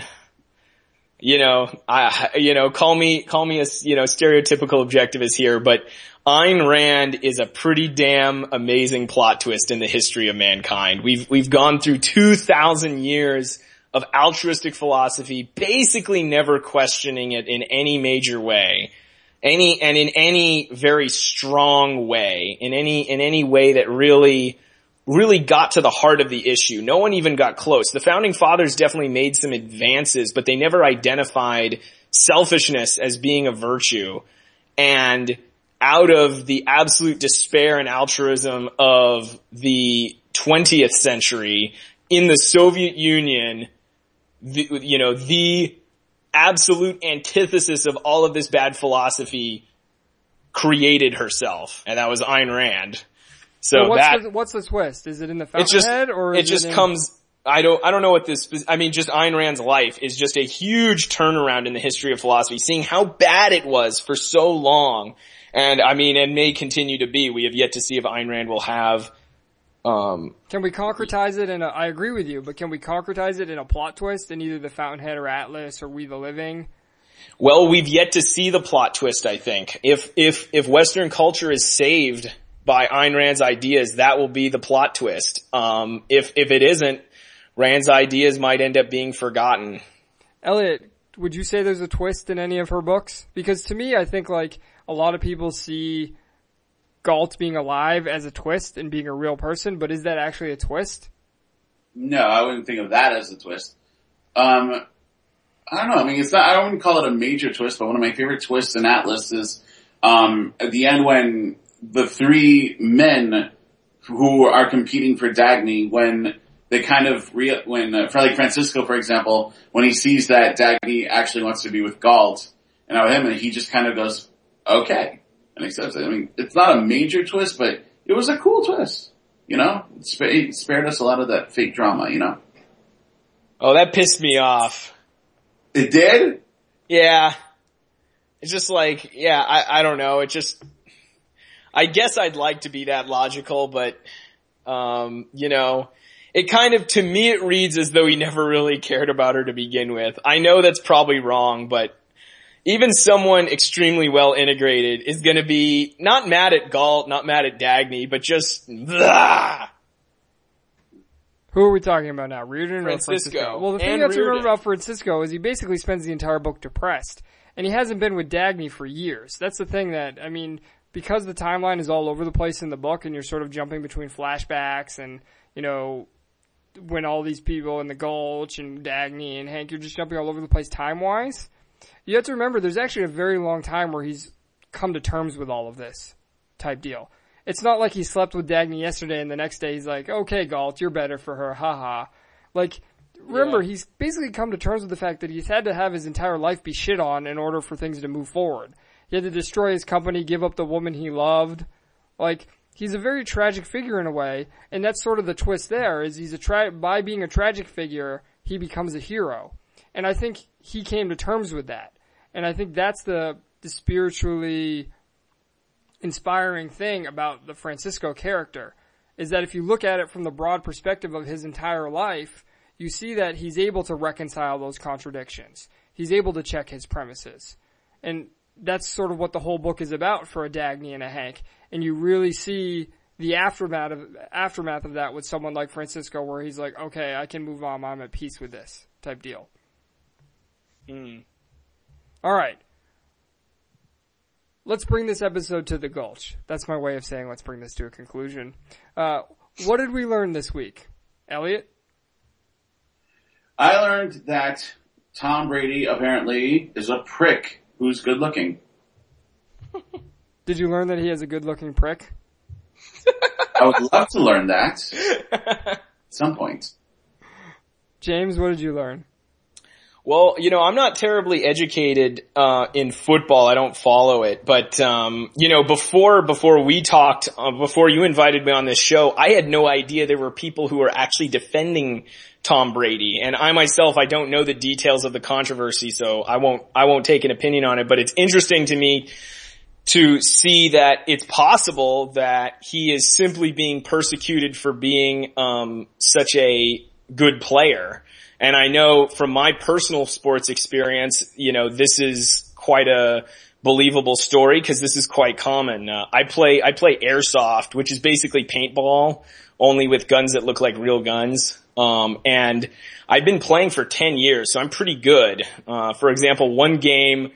call me a, stereotypical objectivist here, but Ayn Rand is a pretty damn amazing plot twist in the history of mankind. We've gone through 2,000 years of altruistic philosophy, basically never questioning it in any major way, in any very strong way, in any way that really got to the heart of the issue. No one even got close. The founding fathers definitely made some advances, but they never identified selfishness as being a virtue. And out of the absolute despair and altruism of the 20th century, in the Soviet Union, the absolute antithesis of all of this bad philosophy created herself, and that was Ayn Rand. So
what's the twist? Is it in the fountainhead, or
it just comes? I don't know what this. I mean, just Ayn Rand's life is just a huge turnaround in the history of philosophy. Seeing how bad it was for so long, and I mean, it may continue to be. We have yet to see if Ayn Rand will have.
Can we concretize it I agree with you, but can we concretize it in a plot twist in either the Fountainhead or Atlas or We the Living?
Well, we've yet to see the plot twist, I think. If Western culture is saved by Ayn Rand's ideas, that will be the plot twist. If it isn't, Rand's ideas might end up being forgotten.
Elliot, would you say there's a twist in any of her books? Because to me, I think like a lot of people see Galt being alive as a twist and being a real person, but is that actually a twist?
No, I wouldn't think of that as a twist. I don't know. I mean, I wouldn't call it a major twist, but one of my favorite twists in Atlas is, at the end when the three men who are competing for Dagny, when they kind of, for like Francisco, for example, when he sees that Dagny actually wants to be with Galt and not with him, and he just kind of goes, okay. And accepts it. I mean, it's not a major twist, but it was a cool twist. It spared us a lot of that fake drama,
Oh, that pissed me off.
It did?
Yeah. It's just like, I don't know. I guess I'd like to be that logical, but, it kind of, to me it reads as though he never really cared about her to begin with. I know that's probably wrong, but even someone extremely well integrated is going to be not mad at Galt, not mad at Dagny, but just blah.
Who are we talking about now? Reardon
Francisco.
or Francisco? Well, the thing you have to remember about Francisco is he basically spends the entire book depressed, and he hasn't been with Dagny for years. That's the thing that, I mean, because the timeline is all over the place in the book, and you're sort of jumping between flashbacks and when all these people in the Gulch and Dagny and Hank, you're just jumping all over the place time-wise. You have to remember there's actually a very long time where he's come to terms with all of this type deal. It's not like he slept with Dagny yesterday and the next day he's like, okay, Galt, you're better for her, haha. Like, remember, he's basically come to terms with the fact that he's had to have his entire life be shit on in order for things to move forward. He had to destroy his company, give up the woman he loved. Like, he's a very tragic figure in a way, and that's sort of the twist there, is he's by being a tragic figure, he becomes a hero. And I think he came to terms with that. And I think that's the spiritually inspiring thing about the Francisco character, is that if you look at it from the broad perspective of his entire life, you see that he's able to reconcile those contradictions. He's able to check his premises. And that's sort of what the whole book is about for a Dagny and a Hank. And you really see the aftermath of that with someone like Francisco, where he's like, okay, I can move on, I'm at peace with this type deal. All right. Let's bring this episode to the Gulch. That's my way of saying let's bring this to a conclusion. What did we learn this week? Elliot?
I learned that Tom Brady apparently is a prick who's good looking.
Did you learn that he has a good looking prick?
I would love to learn that at some point.
James, what did you learn?
Well, I'm not terribly educated in football. I don't follow it. But before we talked, before you invited me on this show, I had no idea there were people who were actually defending Tom Brady. And I myself, I don't know the details of the controversy, so I won't take an opinion on it. But it's interesting to me to see that it's possible that he is simply being persecuted for being such a good player. And I know from my personal sports experience, this is quite a believable story because this is quite common. I play airsoft, which is basically paintball, only with guns that look like real guns. And I've been playing for 10 years, so I'm pretty good. For example, one game,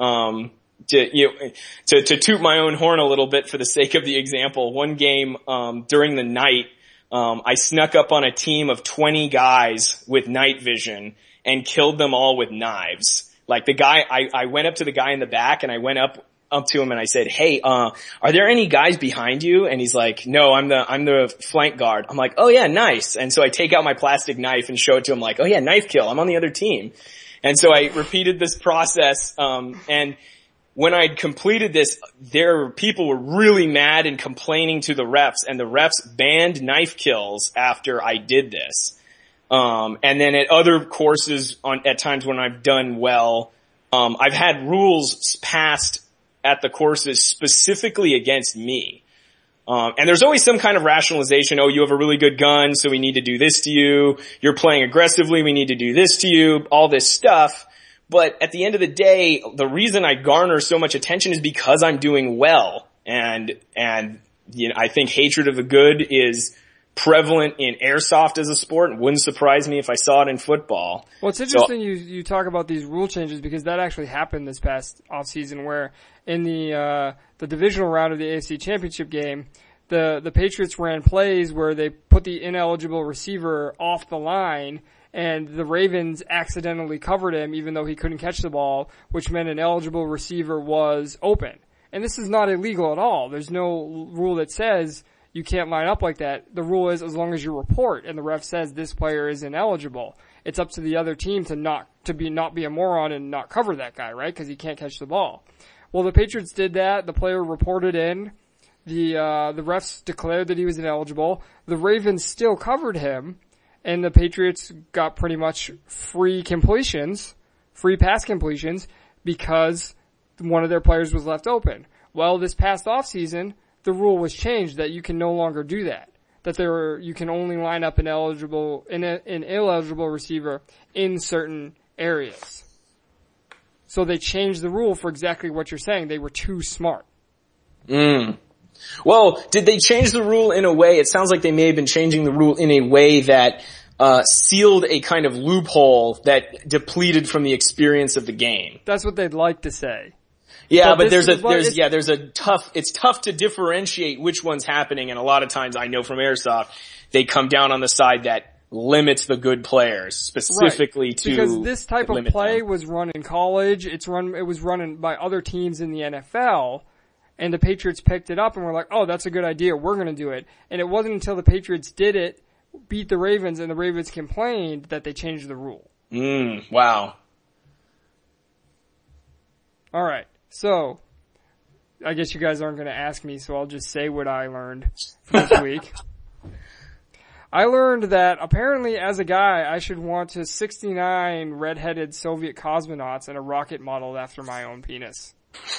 to toot my own horn a little bit for the sake of the example, one game, during the night, I snuck up on a team of 20 guys with night vision and killed them all with knives. Like the guy, I went up to the guy in the back and I went up to him and I said, hey, are there any guys behind you? And he's like, no, I'm the flank guard. I'm like, oh yeah, nice. And so I take out my plastic knife and show it to him like, oh yeah, knife kill. I'm on the other team. And so I repeated this process, and when I'd completed this, people were really mad and complaining to the refs, and the refs banned knife kills after I did this. And then at other courses at times when I've done well, I've had rules passed at the courses specifically against me. And there's always some kind of rationalization. Oh, you have a really good gun, so we need to do this to you. You're playing aggressively, we need to do this to you, all this stuff. But at the end of the day, the reason I garner so much attention is because I'm doing well. And I think hatred of the good is prevalent in airsoft as a sport. It wouldn't surprise me if I saw it in football.
Well, it's interesting you talk about these rule changes because that actually happened this past offseason where in the divisional round of the AFC Championship game, the Patriots ran plays where they put the ineligible receiver off the line and the Ravens accidentally covered him even though he couldn't catch the ball, which meant an eligible receiver was open. And this is not illegal at all. There's no rule that says you can't line up like that. The rule is as long as you report and the ref says this player is ineligible, it's up to the other team to not be a moron and not cover that guy, right? Because he can't catch the ball. Well, the Patriots did that. The player reported in. The refs declared that he was ineligible. The Ravens still covered him. And the Patriots got pretty much free pass completions, because one of their players was left open. Well, this past offseason, the rule was changed that you can no longer do that. You can only line up an ineligible receiver in certain areas. So they changed the rule for exactly what you're saying. They were too smart.
Well, did they change the rule in a way, it sounds like they may have been changing the rule in a way that sealed a kind of loophole that depleted from the experience of the game.
That's what they'd like to say.
Yeah, but it's tough to differentiate which one's happening, and a lot of times I know from airsoft, they come down on the side that limits the good players specifically to
because this type of
limit
play
them.
was run in college. It was run by other teams in the NFL, and the Patriots picked it up and were like, "Oh, that's a good idea. We're going to do it." And it wasn't until the Patriots did it, beat the Ravens, and the Ravens complained that they changed the rule.
Wow.
All right, so I guess you guys aren't going to ask me, so I'll just say what I learned this week. I learned that apparently as a guy, I should want to 69 redheaded Soviet cosmonauts and a rocket modeled after my own penis.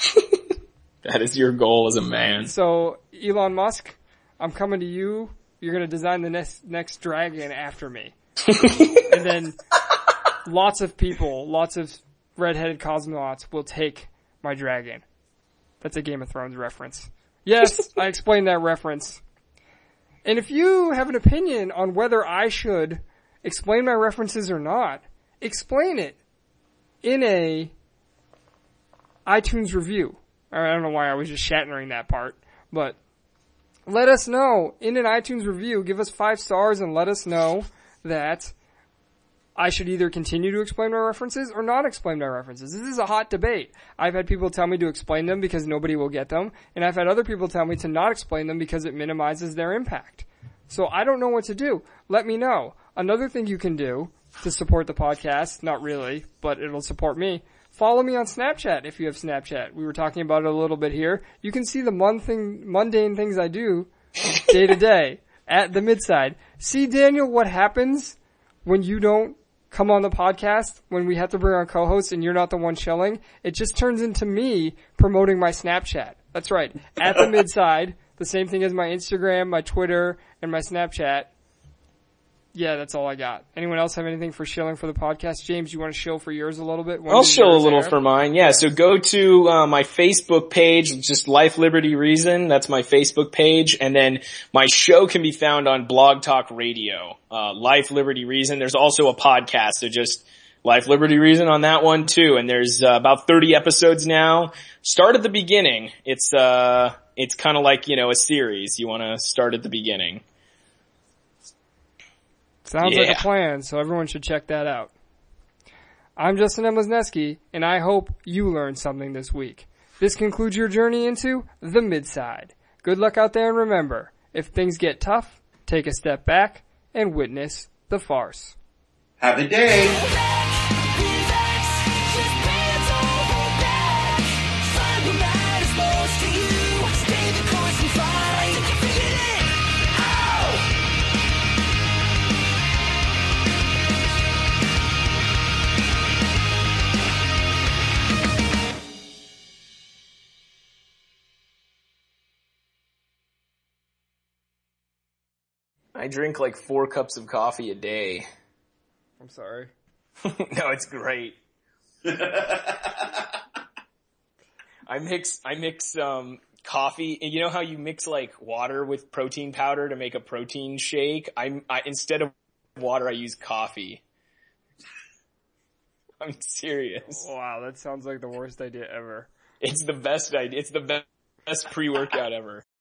That is your goal as a man.
So, Elon Musk, I'm coming to you. You're going to design the next dragon after me. And then lots of people, lots of redheaded cosmonauts will take my dragon. That's a Game of Thrones reference. Yes, I explained that reference. And if you have an opinion on whether I should explain my references or not, explain it in a iTunes review. I don't know why I was just shattering that part, but let us know in an iTunes review. Give us 5 stars and let us know that I should either continue to explain my references or not explain my references. This is a hot debate. I've had people tell me to explain them because nobody will get them, and I've had other people tell me to not explain them because it minimizes their impact. So I don't know what to do. Let me know. Another thing you can do to support the podcast, not really, but it'll support me, follow me on Snapchat if you have Snapchat. We were talking about it a little bit here. You can see the mundane things I do day to day at the Midside. See, Daniel, what happens when you don't come on the podcast, when we have to bring on co-hosts and you're not the one chilling? It just turns into me promoting my Snapchat. That's right. At the Midside, the same thing as my Instagram, my Twitter, and my Snapchat. Yeah, that's all I got. Anyone else have anything for shilling for the podcast? James, you want to shill for yours a little bit?
I'll shill a little for mine. Yeah, so go to my Facebook page, just Life, Liberty, Reason. That's my Facebook page. And then my show can be found on Blog Talk Radio, Life, Liberty, Reason. There's also a podcast, so just Life, Liberty, Reason on that one too. And there's about 30 episodes now. Start at the beginning. It's kind of like, a series. You want to start at the beginning.
Sounds like a plan, so everyone should check that out. I'm Justin M. Lesneski, and I hope you learned something this week. This concludes your journey into the Midside. Good luck out there, and remember, if things get tough, take a step back and witness the farce.
Have a day.
I drink like 4 cups of coffee a day.
I'm sorry.
No, it's great. I mix coffee, and you know how you mix like water with protein powder to make a protein shake? I instead of water, I use coffee. I'm serious.
Wow, that sounds like the worst idea ever.
It's the best idea. It's the best pre-workout ever.